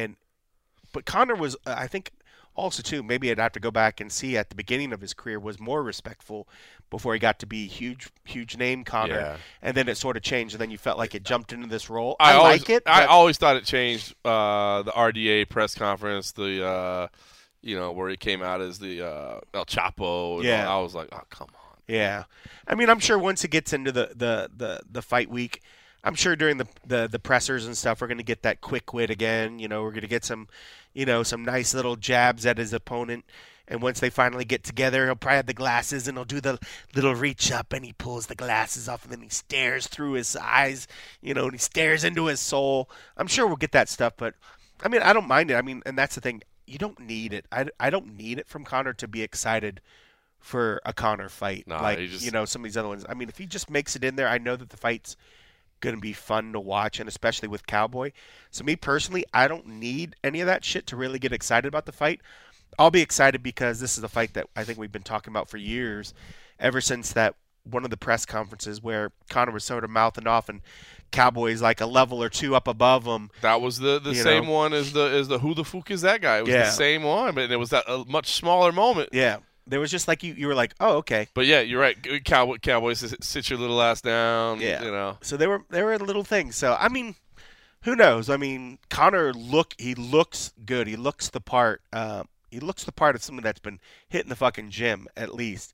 But Conor was, I think, also too. Maybe I'd have to go back and see at the beginning of his career was more respectful before he got to be huge name Conor, and then it sort of changed, and then you felt like it jumped into this role. I always thought it changed. The RDA press conference, where he came out as the El Chapo. And I was like, oh, come on. Yeah, I mean, I'm sure once it gets into the fight week, I'm sure during the pressers and stuff, we're going to get that quick wit again. We're going to get some nice little jabs at his opponent. And once they finally get together, he'll probably have the glasses and he'll do the little reach up and he pulls the glasses off and then he stares through his eyes, and he stares into his soul. I'm sure we'll get that stuff, but I mean, I don't mind it. I mean, and that's the thing. You don't need it. I don't need it from Conor to be excited for a Conor fight. No, some of these other ones. I mean, if he just makes it in there, I know that the fight's going to be fun to watch, and especially with Cowboy. So me personally, I don't need any of that shit to really get excited about the fight. I'll be excited because this is a fight that I think we've been talking about for years, ever since that one of the press conferences where Conor was sort of mouthing off and Cowboy's like a level or two up above him. That was the same one as the who the fuck is that guy? It was the same one, but it was that a much smaller moment. Yeah. There was just like you were like, oh, okay. But yeah, you're right. Cowboys, sit your little ass down. Yeah. So there were little things. So I mean, who knows? I mean, Conor looks good. He looks the part. He looks the part of someone that's been hitting the fucking gym at least.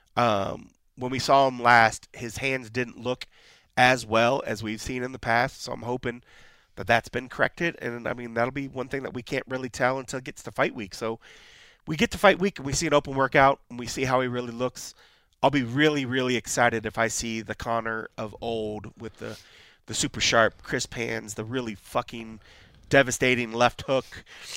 When we saw him last, his hands didn't look as well as we've seen in the past. So I'm hoping that that's been corrected. And I mean, that'll be one thing that we can't really tell until it gets to fight week. So we get to fight week and we see an open workout and we see how he really looks. I'll be really, really excited if I see the Conor of old with the super sharp, crisp hands, the really fucking devastating left hook.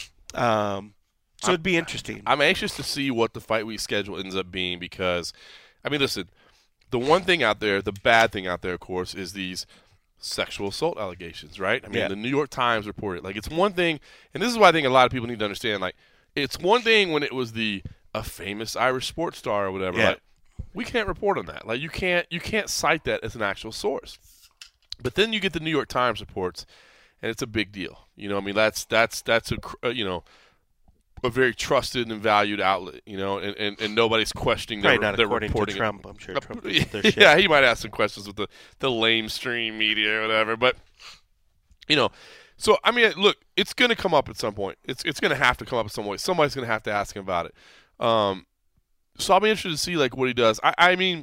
So it'd be interesting. I'm anxious to see what the fight week schedule ends up being because, I mean, listen, the one thing out there, the bad thing out there, of course, is these sexual assault allegations, right? I mean, the New York Times reported. Like, it's one thing, and this is why I think a lot of people need to understand, like, it's one thing when it was a famous Irish sports star or whatever. Yeah. Like, we can't report on that. Like, you can't cite that as an actual source. But then you get the New York Times reports, and it's a big deal. I mean, that's a very trusted and valued outlet, and nobody's questioning Probably their not according reporting. to Trump. I'm sure Trump is their shit. Yeah, he might ask some questions with the lamestream media or whatever, but so I mean, look, it's going to come up at some point. It's going to have to come up at some point. Somebody's going to have to ask him about it. So I'll be interested to see like what he does. I mean,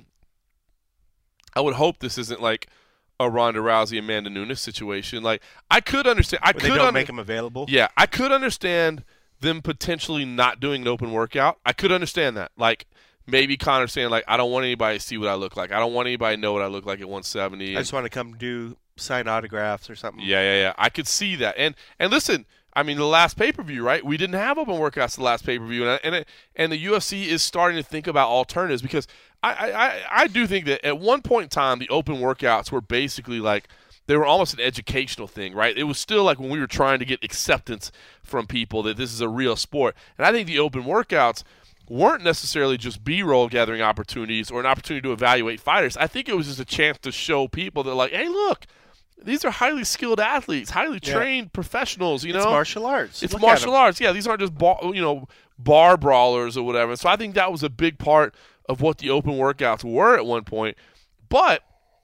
I would hope this isn't like a Ronda Rousey Amanda Nunes situation. Like I could understand. They don't make him available. Yeah, I could understand them potentially not doing an open workout. I could understand that. Like maybe Conor saying like, I don't want anybody to see what I look like. I don't want anybody to know what I look like at 170. I just want to come sign autographs or something. Yeah. I could see that. And listen, I mean, the last pay-per-view, right? We didn't have open workouts the last pay-per-view, and the UFC is starting to think about alternatives because I do think that at one point in time, the open workouts were basically like they were almost an educational thing, right? It was still like when we were trying to get acceptance from people that this is a real sport. And I think the open workouts weren't necessarily just B-roll gathering opportunities or an opportunity to evaluate fighters. I think it was just a chance to show people that like, hey, look, these are highly skilled athletes, highly trained professionals, It's martial arts. It's martial arts. Yeah, these aren't just bar brawlers or whatever. So I think that was a big part of what the open workouts were at one point. But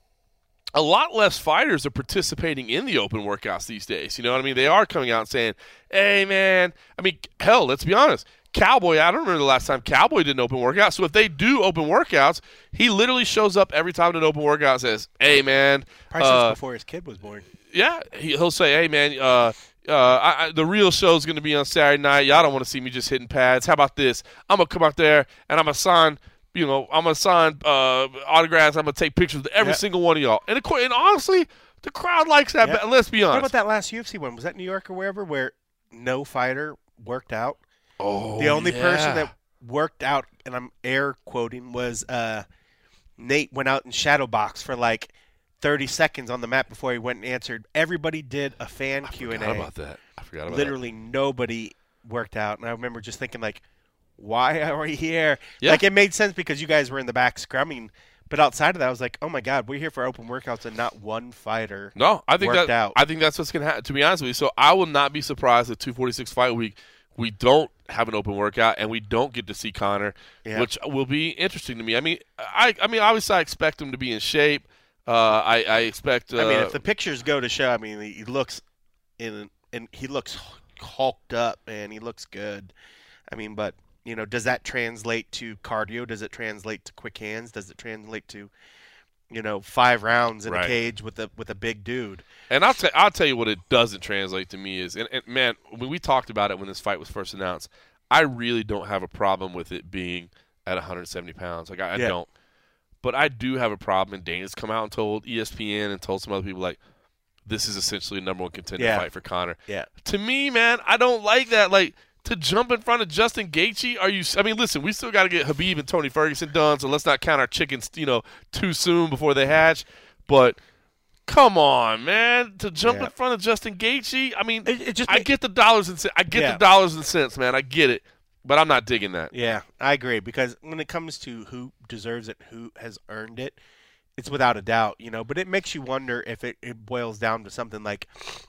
a lot less fighters are participating in the open workouts these days. You know what I mean? They are coming out and saying, hey, man. I mean, hell, let's be honest. Cowboy, I don't remember the last time Cowboy did an open workout. So if they do open workouts, he literally shows up every time an open workout and says, hey, man. Probably before his kid was born. Yeah. He'll say, hey, man, the real show's going to be on Saturday night. Y'all don't want to see me just hitting pads. How about this? I'm going to come out there and I'm going to sign – I'm going to sign autographs. I'm going to take pictures with every single one of y'all. And honestly, the crowd likes that. Yeah. Let's be honest. What about that last UFC one? Was that New York or wherever where no fighter worked out? Oh, the only person that worked out, and I'm air quoting, was Nate went out and shadow boxed for like 30 seconds on the mat before he went and answered. Everybody did a fan Q&A. I forgot about that. Literally nobody worked out. And I remember just thinking like, why are we here? Yeah. Like, it made sense because you guys were in the back scrumming. But outside of that, I was like, oh, my God, we're here for open workouts and not one fighter worked out. I think that's what's going to happen, to be honest with you. So I will not be surprised at 246 Fight Week we don't have an open workout and we don't get to see Conor, which will be interesting to me. I mean, obviously I expect him to be in shape. I expect if the pictures go to show, he looks he looks hulked up, and he looks good. But does that translate to cardio? Does it translate to quick hands? Does it translate to, 5 rounds in a cage with a big dude? And I'll tell you what it doesn't translate to me is, and man, when we talked about it when this fight was first announced, I really don't have a problem with it being at 170 pounds. Like I don't. But I do have a problem, and Dana's come out and told ESPN and told some other people, like, this is essentially a number one contender fight for Conor. Yeah. To me, man, I don't like that. Like, to jump in front of Justin Gaethje, listen, we still got to get Khabib and Tony Ferguson done, so let's not count our chickens, too soon before they hatch. But come on, man, to jump in front of Justin Gaethje, I get the dollars and cents. The dollars and cents, man. I get it, but I'm not digging that. Yeah, I agree, because when it comes to who deserves it, who has earned it, it's without a doubt, But it makes you wonder if it boils down to something like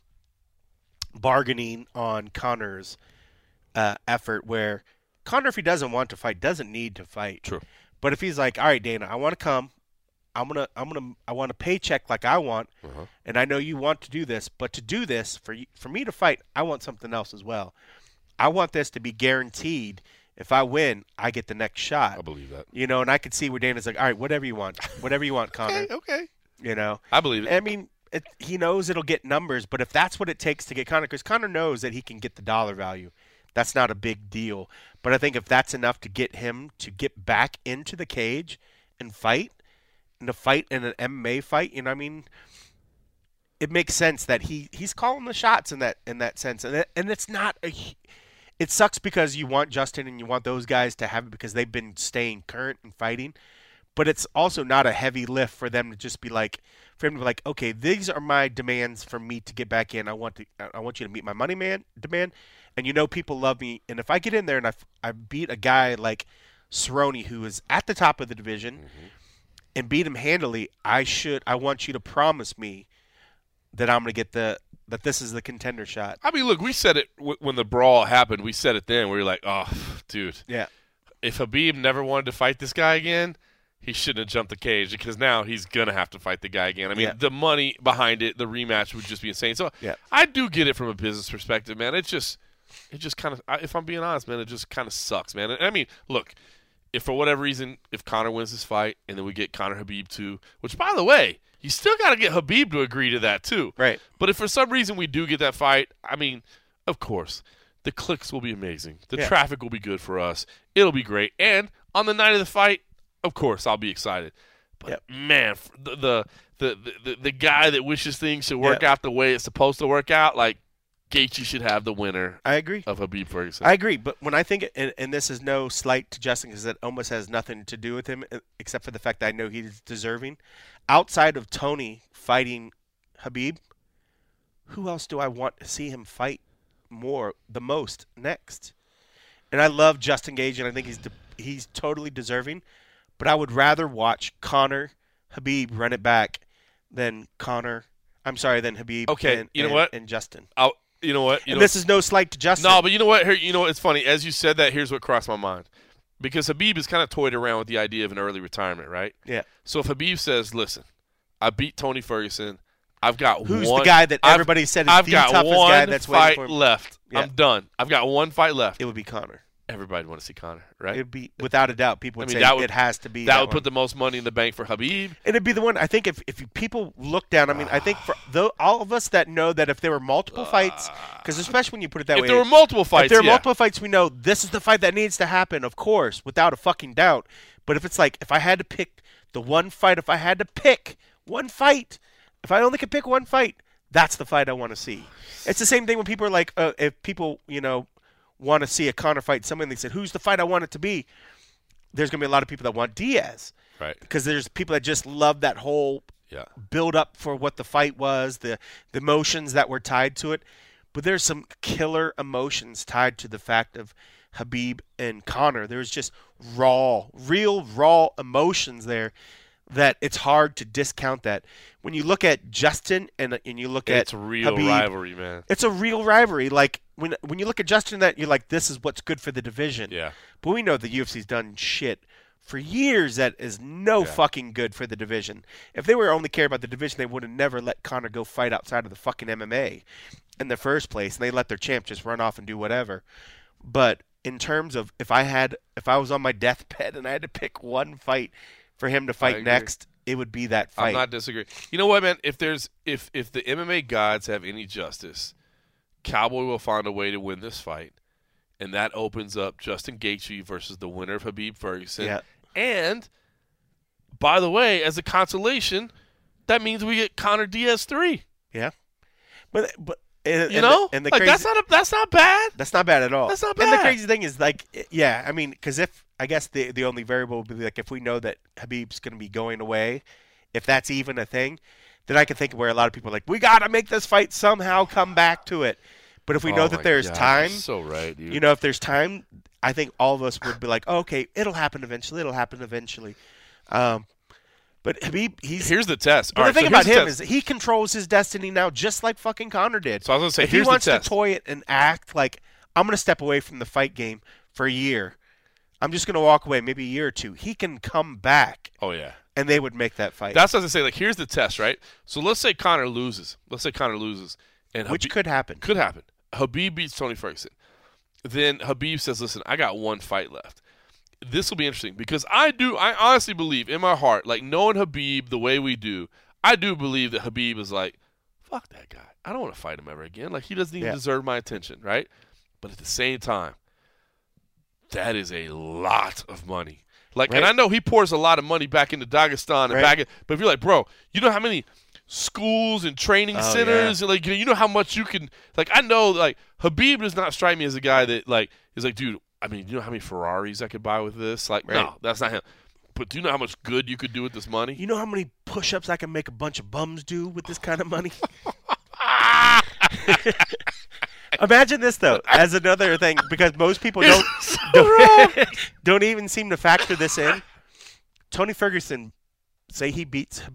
bargaining on Conor's effort, where Conor, if he doesn't want to fight, doesn't need to fight. True. But if he's like, all right, Dana, I want to come, I want a paycheck like I want, and I know you want to do this, but to do this for me to fight, I want something else as well. I want this to be guaranteed. If I win, I get the next shot. I believe that. And I could see where Dana's like, all right, whatever you want, Conor. Okay. I believe it. He knows it'll get numbers, but if that's what it takes to get Conor, because Conor knows that he can get the dollar value, that's not a big deal. But I think if that's enough to get him to get back into the cage and fight, and to fight in an MMA fight, it makes sense that he's calling the shots in that sense. And it's not it sucks because you want Justin and you want those guys to have it because they've been staying current and fighting. But it's also not a heavy lift for them to just be like, okay, these are my demands for me to get back in. I want you to meet my money demand. And people love me. And if I get in there and I beat a guy like Cerrone, who is at the top of the division, and beat him handily, I want you to promise me that I'm going to get that this is the contender shot. I mean, look, we said it when the brawl happened. We said it then. We were like, oh, dude. Yeah. If Khabib never wanted to fight this guy again, he shouldn't have jumped the cage because now he's going to have to fight the guy again. I mean, the money behind it, the rematch would just be insane. So I do get it from a business perspective, man. It just kind of, if I'm being honest, man, it just kind of sucks, man. And I mean, look, if for whatever reason, if Conor wins this fight and then we get Conor Khabib too, which, by the way, you still got to get Khabib to agree to that too. Right. But if for some reason we do get that fight, I mean, of course, the clicks will be amazing. The traffic will be good for us. It'll be great. And on the night of the fight, of course, I'll be excited. But man, the guy that wishes things should work out the way it's supposed to work out, like Gaethje should have the winner. I agree. Of Khabib Ferguson. I agree. But when I think, and this is no slight to Justin, because it almost has nothing to do with him, except for the fact that I know he's deserving. Outside of Tony fighting Khabib, who else do I want to see him fight the most next? And I love Justin Gaethje, and I think he's totally deserving. But I would rather watch Conor Khabib run it back than Khabib. Okay, you know what? And Justin. You know what? This is no slight to Justin. No, but you know what? It's funny. As you said that, here's what crossed my mind. Because Khabib has kind of toyed around with the idea of an early retirement, right? Yeah. So if Khabib says, listen, I beat Tony Ferguson. I've got Who's the guy that everybody said is the toughest guy that's waiting for him? I've got one fight left. Yeah. I'm done. I've got one fight left. It would be Conor. Everybody would want to see Conor, right? It would be, without a doubt, people would say it has to be that would put the most money in the bank for Khabib. And it'd be the one, I think, if people look down, I mean, I think for all of us that know that if there were multiple fights, because especially when you put it that way. If there were multiple fights, we know this is the fight that needs to happen, of course, without a fucking doubt. But if it's like, if I had to pick one fight, if I only could pick one fight, that's the fight I want to see. It's the same thing when people are like, if people, want to see a Conor fight, somebody they said, who's the fight I want it to be? There's going to be a lot of people that want Diaz. Right. Because there's people that just love that whole build up for what the fight was, the emotions that were tied to it. But there's some killer emotions tied to the fact of Khabib and Conor. There's just real raw emotions there that it's hard to discount that. When you look at Justin and you look at it's a real Khabib, rivalry, man. It's a real rivalry. Like when you look at Justin, that you're like, this is what's good for the division. Yeah. But we know the UFC's done shit for years that is fucking good for the division. If they were only cared about the division, they would have never let Conor go fight outside of the fucking MMA in the first place, and they let their champ just run off and do whatever. But in terms of if I was on my deathbed and I had to pick one fight for him to fight next, it would be that fight. I'm not disagreeing. You know what, man? If the MMA gods have any justice, Cowboy will find a way to win this fight, and that opens up Justin Gaethje versus the winner of Khabib Ferguson. Yeah. And by the way, as a consolation, that means we get Conor Diaz 3. Yeah. But that's not bad. That's not bad at all. That's not bad. And the crazy thing is, like, I mean, because I guess the only variable would be, like, if we know that Khabib's going to be going away, if that's even a thing, then I can think of where a lot of people are like, we got to make this fight somehow come back to it. But if we know that there's time, you're so right, dude. If there's time, I think all of us would be like, oh, okay, it'll happen eventually. But Khabib, here's the test. But the thing about him is he controls his destiny now, just like fucking Conor did. So I was going to say, if he wants to toy it and act like, I'm going to step away from the fight game for a year, I'm just going to walk away, maybe a year or two, he can come back. Oh, yeah. And they would make that fight. That's what I was going to say. Like, here's the test, right? So let's say Conor loses. And which could happen. Could happen. Khabib beats Tony Ferguson. Then Khabib says, listen, I got one fight left. This will be interesting because I honestly believe in my heart, like knowing Khabib the way we do, I do believe that Khabib is like, fuck that guy. I don't want to fight him ever again. Like, he doesn't even deserve my attention, right? But at the same time, that is a lot of money. Like, right. And I know he pours a lot of money back into Dagestan and but if you're like, bro, you know how many schools and training centers and like, you know how much you can, like, I know, like, Khabib does not strike me as a guy that, like, is like, dude, I mean, you know how many Ferraris I could buy with this? Like, no, that's not him. But do you know how much good you could do with this money? You know how many push-ups I can make a bunch of bums do with this kind of money? Imagine this, though, as another thing, because most people don't even seem to factor this in. Tony Ferguson, say he beats Khabib.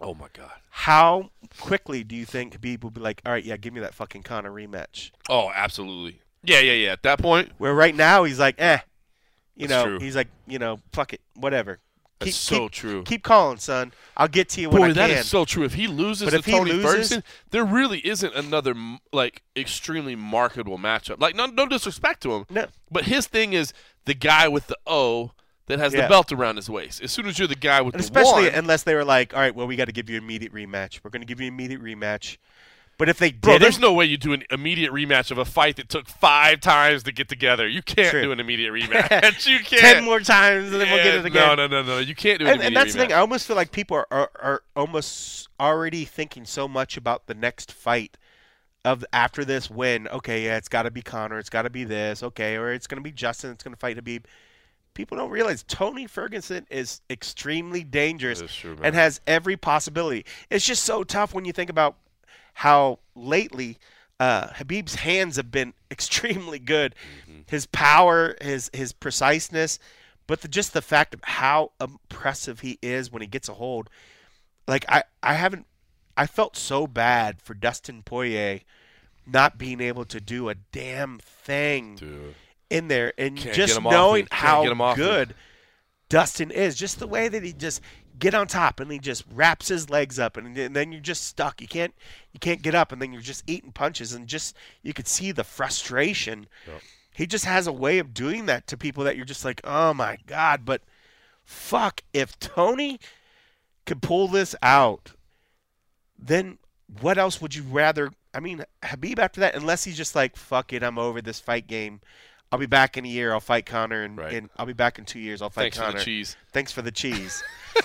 Oh, my God. How quickly do you think Khabib will be like, all right, yeah, give me that fucking Conor rematch? Oh, absolutely. Yeah. At that point. Where right now he's like, That's true. he's like, fuck it, whatever. That's so true. Keep calling, son. I'll get to you when I can. Boy, that is so true. If he loses to Tony Ferguson, there really isn't another extremely marketable matchup. Like, no disrespect to him. No. But his thing is the guy with the O that has the belt around his waist. As soon as you're the guy with especially one, unless they were like, all right, well, we got to give you an immediate rematch. We're going to give you an immediate rematch. But if they bro, didn't, there's no way you do an immediate rematch of a fight that took 5 times to get together. You can't True. do an immediate rematch. You can't. 10 more times and then we'll get it again. No. You can't do an immediate rematch. And that's the thing. I almost feel like people are almost already thinking so much about the next fight of after this win. Okay, yeah, it's got to be Conor. It's got to be this. Okay, or it's going to be Justin. It's going to fight Khabib. People don't realize Tony Ferguson is extremely dangerous and has every possibility. It's just so tough when you think about how lately Khabib's hands have been extremely good. Mm-hmm. His power, his preciseness, but just the fact of how impressive he is when he gets a hold. Like I felt so bad for Dustin Poirier not being able to do a damn thing. Dude. In there, and just knowing how good Dustin is, just the way that he just get on top and he just wraps his legs up, and then you're just stuck. You can't get up, and then you're just eating punches, and just you could see the frustration. Yep. He just has a way of doing that to people that you're just like, oh my God. But fuck, if Tony could pull this out, then what else would you rather? I mean, Khabib after that, unless he's just like, fuck it, I'm over this fight game. I'll be back in a year. I'll fight Conor, and I'll be back in 2 years. I'll fight Conor. Thanks for the cheese.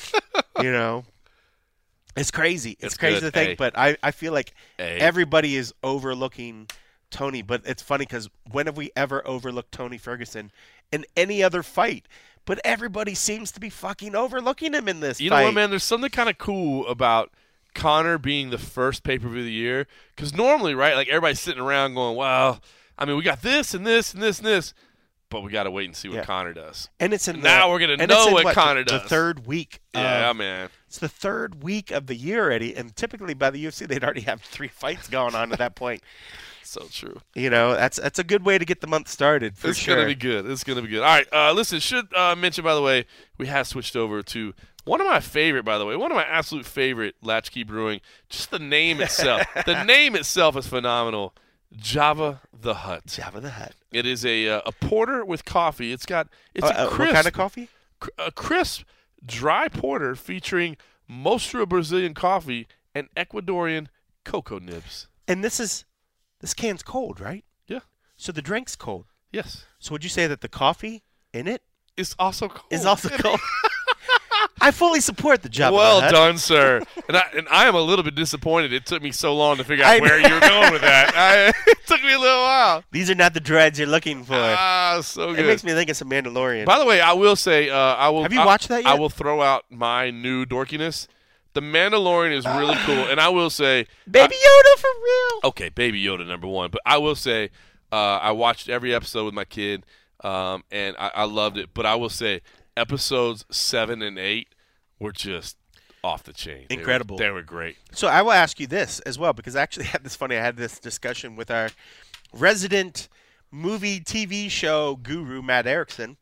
It's crazy. It's crazy to think, but I feel like everybody is overlooking Tony. But it's funny because when have we ever overlooked Tony Ferguson in any other fight? But everybody seems to be fucking overlooking him in this fight. You know what, man? There's something kind of cool about Conor being the first pay-per-view of the year. Because normally, right, like everybody's sitting around going, well, I mean, we got this and this and this and this, but we got to wait and see what Conor does. And it's now we're going to know what Conor does. The third week. Yeah, man. It's the third week of the year already, and typically by the UFC they'd already have 3 fights going on at that point. So true. That's a good way to get the month started. For sure. It's going to be good. It's going to be good. All right. Listen, should mention, by the way, we have switched over to one of my absolute favorite Latchkey Brewing. Just the name itself. The name itself is phenomenal. Java the Hutt. Java the Hutt. It is a porter with coffee. It's a crisp. What kind of coffee? A crisp, dry porter featuring Mostra Brazilian coffee and Ecuadorian cocoa nibs. And this can's cold, right? Yeah. So the drink's cold. Yes. So would you say that the coffee in it is also cold? Is also cold. I fully support the Java. Well done, sir. And I am a little bit disappointed. It took me so long to figure out where you were going with that. It took me a little while. These are not the dreads you're looking for. So good. It makes me think of some Mandalorian. By the way, I will say, Have you watched that yet? I will throw out my new dorkiness. The Mandalorian is really cool, and I will say, Baby Yoda for real. Okay, Baby Yoda number one. But I will say, I watched every episode with my kid, and I loved it. But I will say, episodes 7 and 8 were just off the chain. Incredible. They were great. So I will ask you this as well, because I actually had this discussion with our resident movie TV show guru, Matt Erickson.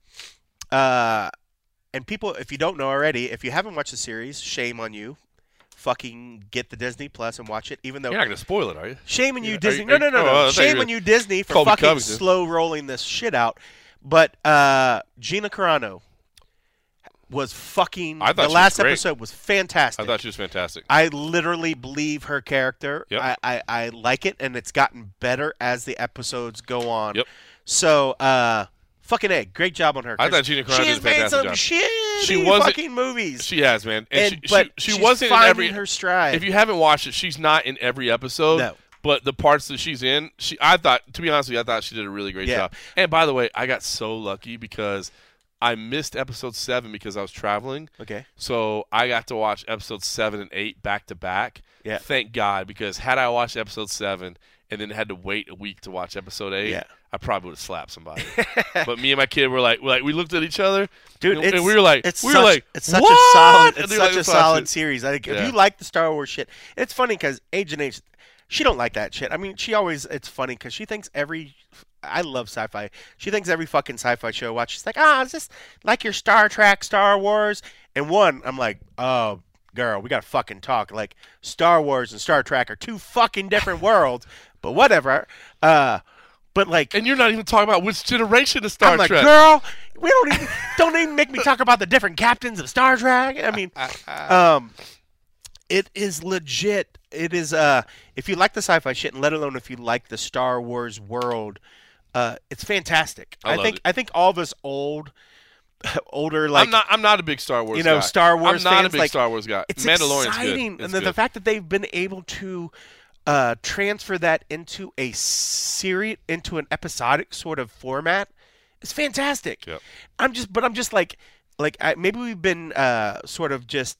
And people, if you don't know already, if you haven't watched the series, shame on you. Fucking get the Disney Plus and watch it, even though... You're not going to spoil it, are you? Shame on you, Disney. No. Shame on you, Disney, for Colby fucking Covington. slow rolling this shit out. But Gina Carano was fucking... The last episode was fantastic. I thought she was fantastic. I literally believe her character. Yep. I like it, and it's gotten better as the episodes go on. Yep. So, fucking A. Great job on her. I thought Gina Carano did a fantastic job. She has made some shitty fucking movies. She has, man. But she she's wasn't finding in every her stride. If you haven't watched it, she's not in every episode. No. But the parts that she's in, I thought, to be honest with you, I thought she did a really great job. And by the way, I got so lucky because I missed episode 7 because I was traveling. Okay. So I got to watch episodes 7 and 8 back to back. Yeah. Thank God, because had I watched episode 7 and then had to wait a week to watch episode 8, Yeah. I probably would have slapped somebody. But me and my kid were like, we looked at each other, Dude, and we were like, it's what? such a Let's watch solid it. series. Like, Yeah. if you like the Star Wars shit, it's funny because Agent H, she don't like that shit. I mean, it's funny because she thinks I love sci-fi. She thinks every fucking sci-fi show I watch, she's like, it's just like your Star Trek, Star Wars. And I'm like, oh, girl, we got to fucking talk. Like, Star Wars and Star Trek are two fucking different worlds, but whatever. But like, And you're not even talking about which generation of Star I'm like, Trek. girl, we don't even make me talk about the different captains of Star Trek. I mean, it is legit. It is if you like the sci-fi shit, and let alone if you like the Star Wars world, it's fantastic. I think all of us older like I'm not a big Star Wars guy. Star Wars I'm not fans, a big like, Star Wars guy. it's Mandalorian's exciting, good. and the fact that they've been able to transfer that into a series, into an episodic sort of format, is fantastic. Yep. I'm just like maybe we've been sort of just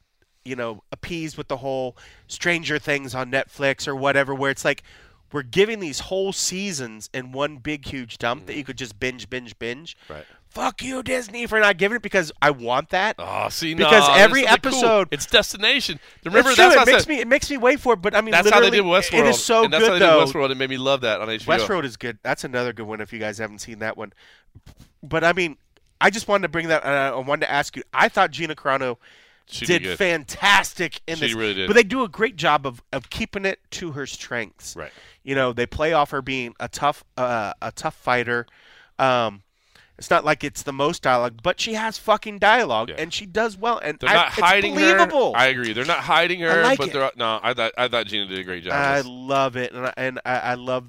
appeased with the whole Stranger Things on Netflix or whatever, where it's like we're giving these whole seasons in one big huge dump that you could just binge. Right. Fuck you, Disney, for not giving it, because I want that. Oh, see, because no, every there's something episode, cool. It's destination. Remember, it's true. that's what I It said. makes me wait for it. But I mean, That's how they literally, did Westworld. It is so and that's good how they though. did Westworld. It made me love that on HBO. Westworld is good. That's another good one if you guys haven't seen that one. But I mean, I just wanted to bring that. I wanted to ask you. I thought Gina Carano did good. fantastic in this. She really did. But they do a great job of keeping it to her strengths. Right. They play off her being a tough fighter. It's not like it's the most dialogue, but she has fucking dialogue, and she does well. And they're not hiding it's believable. her. I agree. They're not hiding her. I like but it. they're no. I thought Gina did a great job. I love it, and I love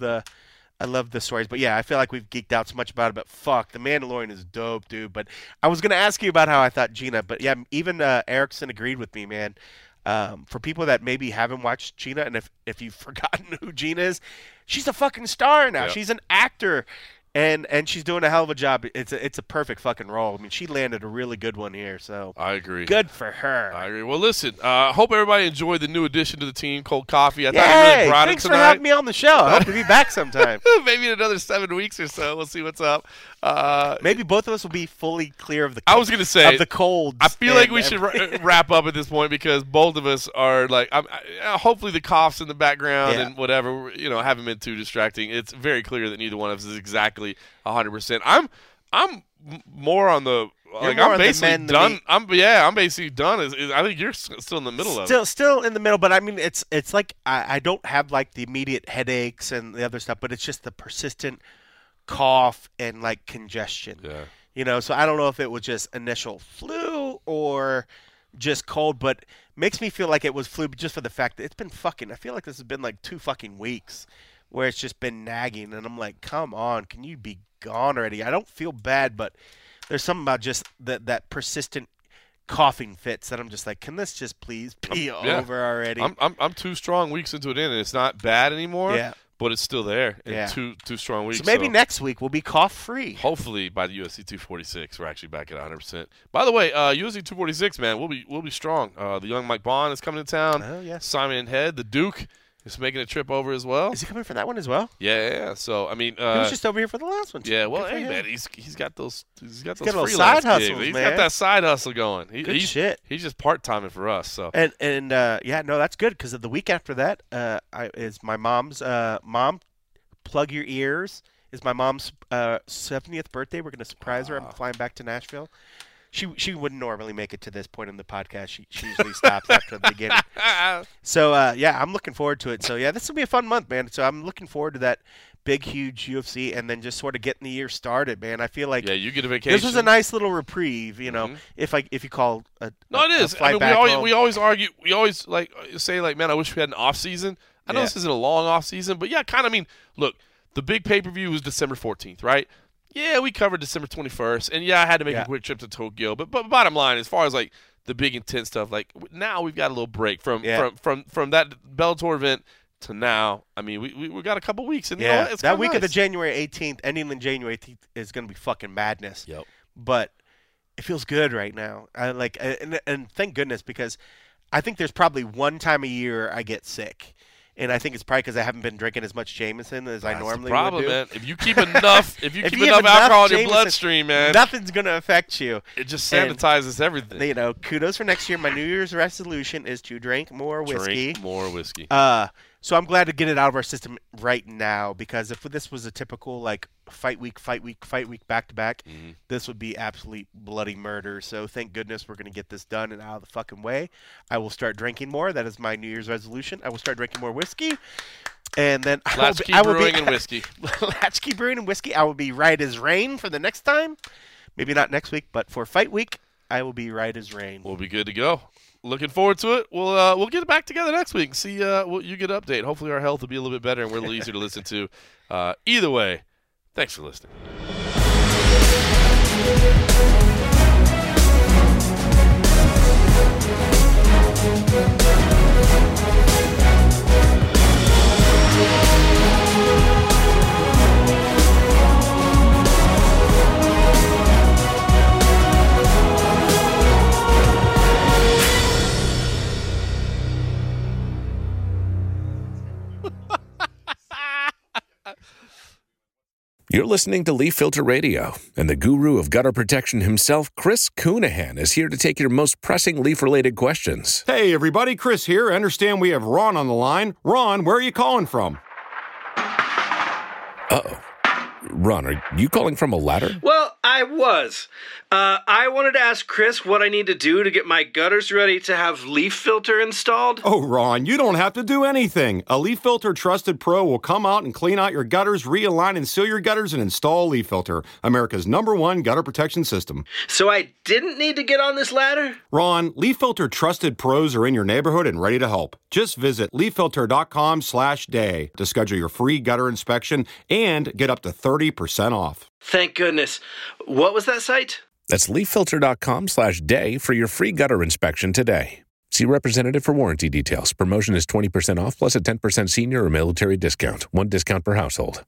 the stories. But yeah, I feel like we've geeked out so much about it. But fuck, The Mandalorian is dope, dude. But I was gonna ask you about how I thought Gina, but yeah, even Erickson agreed with me, man. For people that maybe haven't watched Gina, and if you've forgotten who Gina is, she's a fucking star now. Yep. She's an actor. And she's doing a hell of a job. It's a perfect fucking role. I mean, she landed a really good one here. So I agree. Good for her. I agree. Well, listen. Hope everybody enjoyed the new addition to the team, Cold Coffee. I thought Yay! you really brought Thanks it for tonight. having me on the show. I hope to be back sometime. Maybe in another 7 weeks or so. We'll see what's up. Maybe both of us will be fully clear of the. I was gonna say of the colds. I feel like we should wrap up at this point because both of us are like, hopefully the coughs in the background and whatever, haven't been too distracting. It's very clear that neither one of us is exactly 100%. I'm more on the like I'm basically done. I'm basically done. I think you're still in the middle of it. Still in the middle, but I mean, it's like I don't have like the immediate headaches and the other stuff, but it's just the persistent cough and like congestion. Yeah. So I don't know if it was just initial flu or just cold, but makes me feel like it was flu just for the fact that it's been I feel like this has been like 2 fucking weeks where it's just been nagging, and I'm like, come on, can you be gone already? I don't feel bad, but there's something about just that persistent coughing fits that I'm just like, can this just please be over already? I'm 2 strong weeks into it and it's not bad anymore. Yeah. But it's still there in Yeah. two strong weeks. So maybe next week we'll be cough-free. Hopefully by the UFC 246 we're actually back at 100%. By the way, UFC 246, man, we'll be strong. The young Mike Bond is coming to town. Oh, yes. Simon Head, the Duke, is making a trip over as well. Is he coming for that one as well? Yeah. So I mean, He was just over here for the last one. Too. yeah. Well, Good for hey him. man, he's got those got little freelance side gigs. hustles, He's man. got that side hustle going. Good shit. He's just part timing for us. So And that's good because the week after that is my mom's mom. Plug your ears. Is my mom's 70th birthday. We're going to surprise her. I'm flying back to Nashville. She wouldn't normally make it to this point in the podcast. She usually stops after the beginning. So, I'm looking forward to it. So, this will be a fun month, man. So, I'm looking forward to that big, huge UFC and then just sort of getting the year started, man. I feel like you get a vacation. this was a nice little reprieve, if you call it is. flight I mean, back home. we always argue. We always say man, I wish we had an off season. I know this isn't a long off season, but kind of. I mean, look, the big pay per view was December 14th, right? Yeah, we covered December 21st, and I had to make a quick trip to Tokyo. But bottom line, as far as like the big intense stuff, like now we've got a little break from that Bellator event to now. I mean, we got a couple weeks, and it's that week nice. of the January 18th, ending in January 18th, is going to be fucking madness. Yep. But it feels good right now. I and thank goodness, because I think there's probably one time a year I get sick. And I think it's probably because I haven't been drinking as much Jameson as I normally problem, would do. man. If you keep enough, if you If keep you have enough alcohol in your Jameson, bloodstream, man, nothing's going to affect you. it just sanitizes everything. You know, kudos for next year. My New Year's resolution is to drink more whiskey. Drink more whiskey. So I'm glad to get it out of our system right now, because if this was a typical like fight week back to back, this would be absolute bloody murder. So thank goodness we're going to get this done and out of the fucking way. I will start drinking more. That is my New Year's resolution. I will start drinking more whiskey. And then Latchkey Brewing and whiskey. Latchkey Brewing and whiskey. I will be right as rain for the next time. Maybe not next week, but for fight week, I will be right as rain. We'll be good to go. Looking forward to it. We'll get back together next week and see what you get an update. Hopefully our health will be a little bit better and we're a little easier to listen to. Either way, thanks for listening. You're listening to Leaf Filter Radio, and the guru of gutter protection himself, Chris Coonahan, is here to take your most pressing leaf-related questions. Hey, everybody, Chris here. I understand we have Ron on the line. Ron, where are you calling from? Uh-oh. Ron, are you calling from a ladder? Well, I was. I wanted to ask Chris what I need to do to get my gutters ready to have Leaf Filter installed. Oh, Ron, you don't have to do anything. A Leaf Filter Trusted Pro will come out and clean out your gutters, realign and seal your gutters, and install Leaf Filter, America's #1 gutter protection system. So I didn't need to get on this ladder? Ron, Leaf Filter Trusted Pros are in your neighborhood and ready to help. Just visit leaffilter.com/day to schedule your free gutter inspection and get up to 30% off. Thank goodness. What was that site? That's leaffilter.com/day for your free gutter inspection today. See representative for warranty details. Promotion is 20% off plus a 10% senior or military discount. One discount per household.